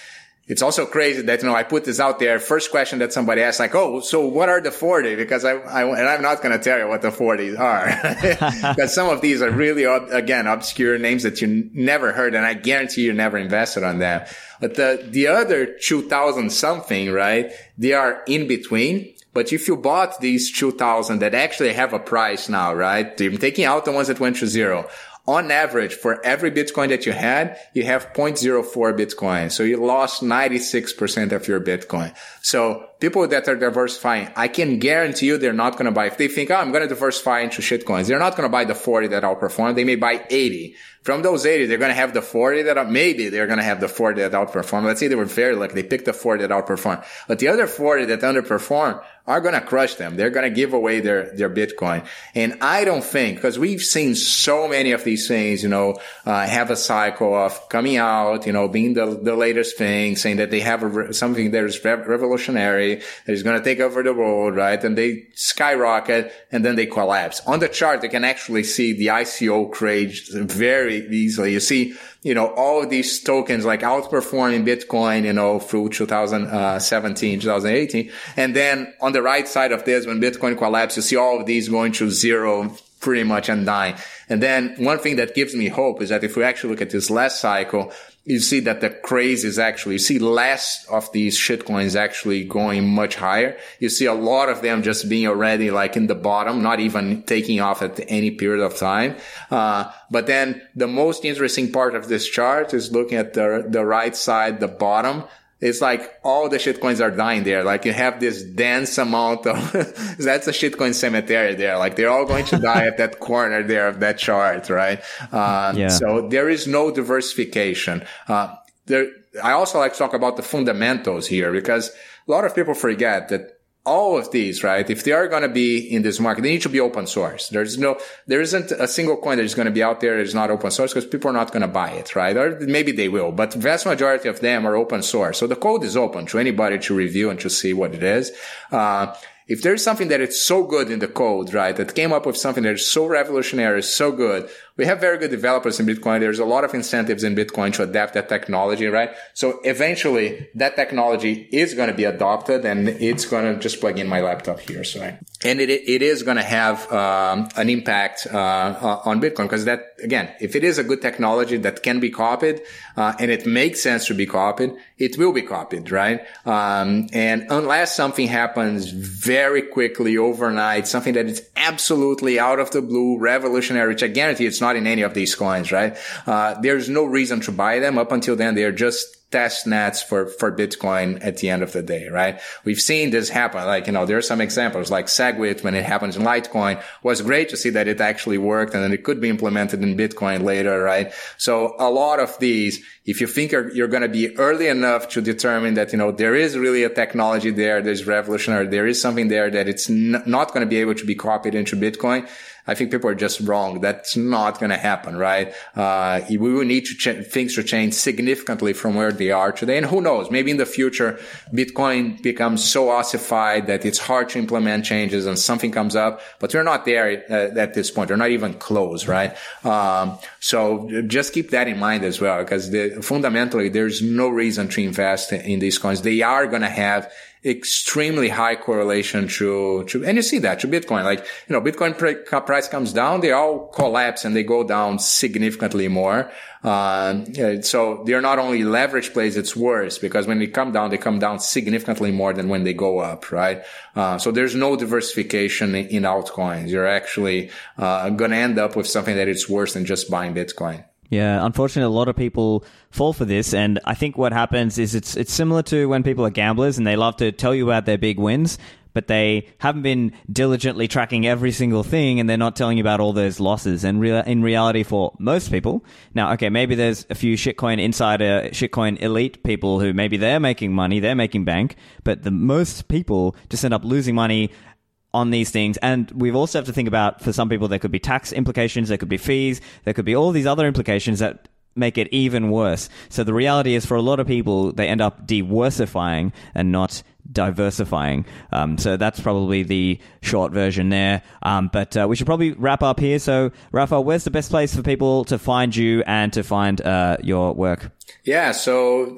it's also crazy that, you know, I put this out there. First question that somebody asks, like, oh, so what are the forty? Because I, I and I'm not going to tell you what the forties are. Because some of these are really, again, obscure names that you never heard. And I guarantee you never invested on them. But the, the other two thousand something, right? They are in between. But if you bought these two thousand that actually have a price now, right? I'm taking out the ones that went to zero. On average, for every Bitcoin that you had, you have zero point zero four Bitcoin. So you lost ninety-six percent of your Bitcoin. So people that are diversifying, I can guarantee you they're not going to buy. If they think, oh, I'm going to diversify into shitcoins, they're not going to buy the forty that outperform. They may buy eighty. From those eighty, they're going to have the forty that are, maybe they're going to have the forty that outperform. Let's say they were very lucky. They picked the forty that outperform. But the other forty that underperform are going to crush them. They're going to give away their, their Bitcoin. And I don't think, because we've seen so many of these things, you know, uh, have a cycle of coming out, you know, being the, the latest thing, saying that they have a, something that is rev- revolutionary, that is going to take over the world, right? And they skyrocket and then they collapse. On the chart, they can actually see the I C O craze very easily. You see, you know, all of these tokens like outperforming Bitcoin, you know, through two thousand seventeen, two thousand eighteen. And then on the right side of this, when Bitcoin collapsed, you see all of these going to zero pretty much and dying. And then one thing that gives me hope is that if we actually look at this last cycle, you see that the craze is actually, you see less of these shitcoins actually going much higher. You see a lot of them just being already like in the bottom, not even taking off at any period of time. Uh, but then the most interesting part of this chart is looking at the, the right side, the bottom. It's like all the shitcoins are dying there. Like you have this dense amount of, that's a shitcoin cemetery there. Like they're all going to die at that corner there of that chart, right? Uh, yeah. So there is no diversification. Uh, there, I also like to talk about the fundamentals here because a lot of people forget that all of these, right? If they are going to be in this market, they need to be open source. There's no, there isn't a single coin that is going to be out there that is not open source because people are not going to buy it, right? Or maybe they will, but the vast majority of them are open source. So the code is open to anybody to review and to see what it is. Uh, if there's something that is so good in the code, right, that came up with something that is so revolutionary, so good, we have very good developers in Bitcoin. There's a lot of incentives in Bitcoin to adapt that technology, right? So eventually that technology is going to be adopted and it's going to just plug in my laptop here. Sorry. And it, it is going to have, um, an impact, uh, on Bitcoin because that, again, if it is a good technology that can be copied, uh, and it makes sense to be copied, it will be copied, right? Um, and unless something happens very quickly overnight, something that is absolutely out of the blue, revolutionary, which I guarantee it's not in any of these coins, right? Uh, there's no reason to buy them. Up until then, they're just test nets for, for Bitcoin at the end of the day, right? We've seen this happen. Like, you know, there are some examples like SegWit when it happens in Litecoin was great to see that it actually worked and then it could be implemented in Bitcoin later, right? So a lot of these, if you think you're, you're going to be early enough to determine that, you know, there is really a technology there, there's revolutionary, there is something there that it's n- not going to be able to be copied into Bitcoin, I think people are just wrong. That's not going to happen, right? Uh, we will need to ch- things to change significantly from where they are today. And who knows? Maybe in the future, Bitcoin becomes so ossified that it's hard to implement changes and something comes up, but we're not there uh, at this point. We're not even close, right? Um, so just keep that in mind as well, because the, fundamentally, there's no reason to invest in these coins. They are going to have extremely high correlation to, to, and you see that to Bitcoin. Like, you know, Bitcoin pr- price comes down, they all collapse and they go down significantly more. Uh, so they're not only leverage plays, it's worse because when they come down, they come down significantly more than when they go up, right? Uh, so there's no diversification in, in altcoins. You're actually, uh, going to end up with something that is worse than just buying Bitcoin. Yeah, unfortunately, a lot of people fall for this, and I think what happens is it's it's similar to when people are gamblers and they love to tell you about their big wins, but they haven't been diligently tracking every single thing, and they're not telling you about all those losses. And re- in reality, for most people, now, okay, maybe there's a few shitcoin insider, shitcoin elite people who maybe they're making money, they're making bank, but the most people just end up losing money on these things. And we've also have to think about, for some people, there could be tax implications, there could be fees, there could be all these other implications that make it even worse. So the reality is, for a lot of people, they end up diversifying and not diversifying. Um, so that's probably the short version there. Um, but uh, we should probably wrap up here. So, Rafa, where's the best place for people to find you and to find uh, your work? Yeah, so uh,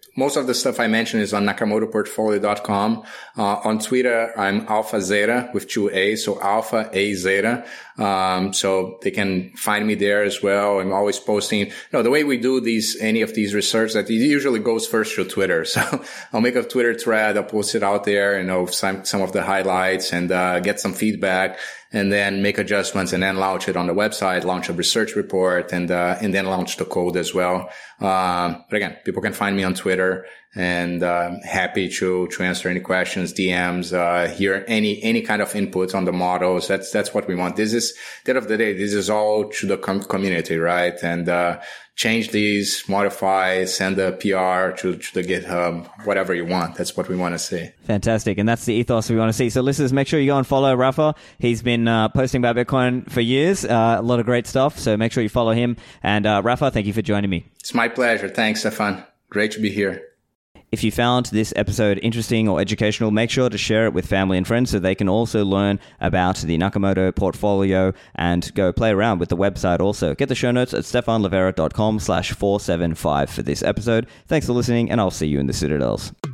most of the stuff I mentioned is on nakamoto portfolio dot com. Uh, on Twitter, I'm Alpha Zeta with two A's, so Alpha A Zeta. Um, so they can find me there as well. I'm always posting, you know, the way we do these, any of these research, that it usually goes first to Twitter. So I'll make a Twitter thread, I'll post it out there, you know, some, some of the highlights and, uh, get some feedback and then make adjustments and then launch it on the website, launch a research report and, uh, and then launch the code as well. Um, but again, people can find me on Twitter and, uh, happy to, to answer any questions, D Ms, uh, hear any, any kind of input on the models. That's, that's what we want. This is, at the end of the day, this is all to the com- community, right? And, uh, change these, modify, send a P R to, to the GitHub, whatever you want. That's what we want to see. Fantastic. And that's the ethos we want to see. So listeners, make sure you go and follow Rafa. He's been uh, posting about Bitcoin for years. Uh, a lot of great stuff. So make sure you follow him. And uh, Rafa, thank you for joining me. It's my pleasure. Thanks, Stefan. Great to be here. If you found this episode interesting or educational, make sure to share it with family and friends so they can also learn about the Nakamoto portfolio and go play around with the website also. Get the show notes at stefanlivera dot com slash four seven five for this episode. Thanks for listening, and I'll see you in the Citadels.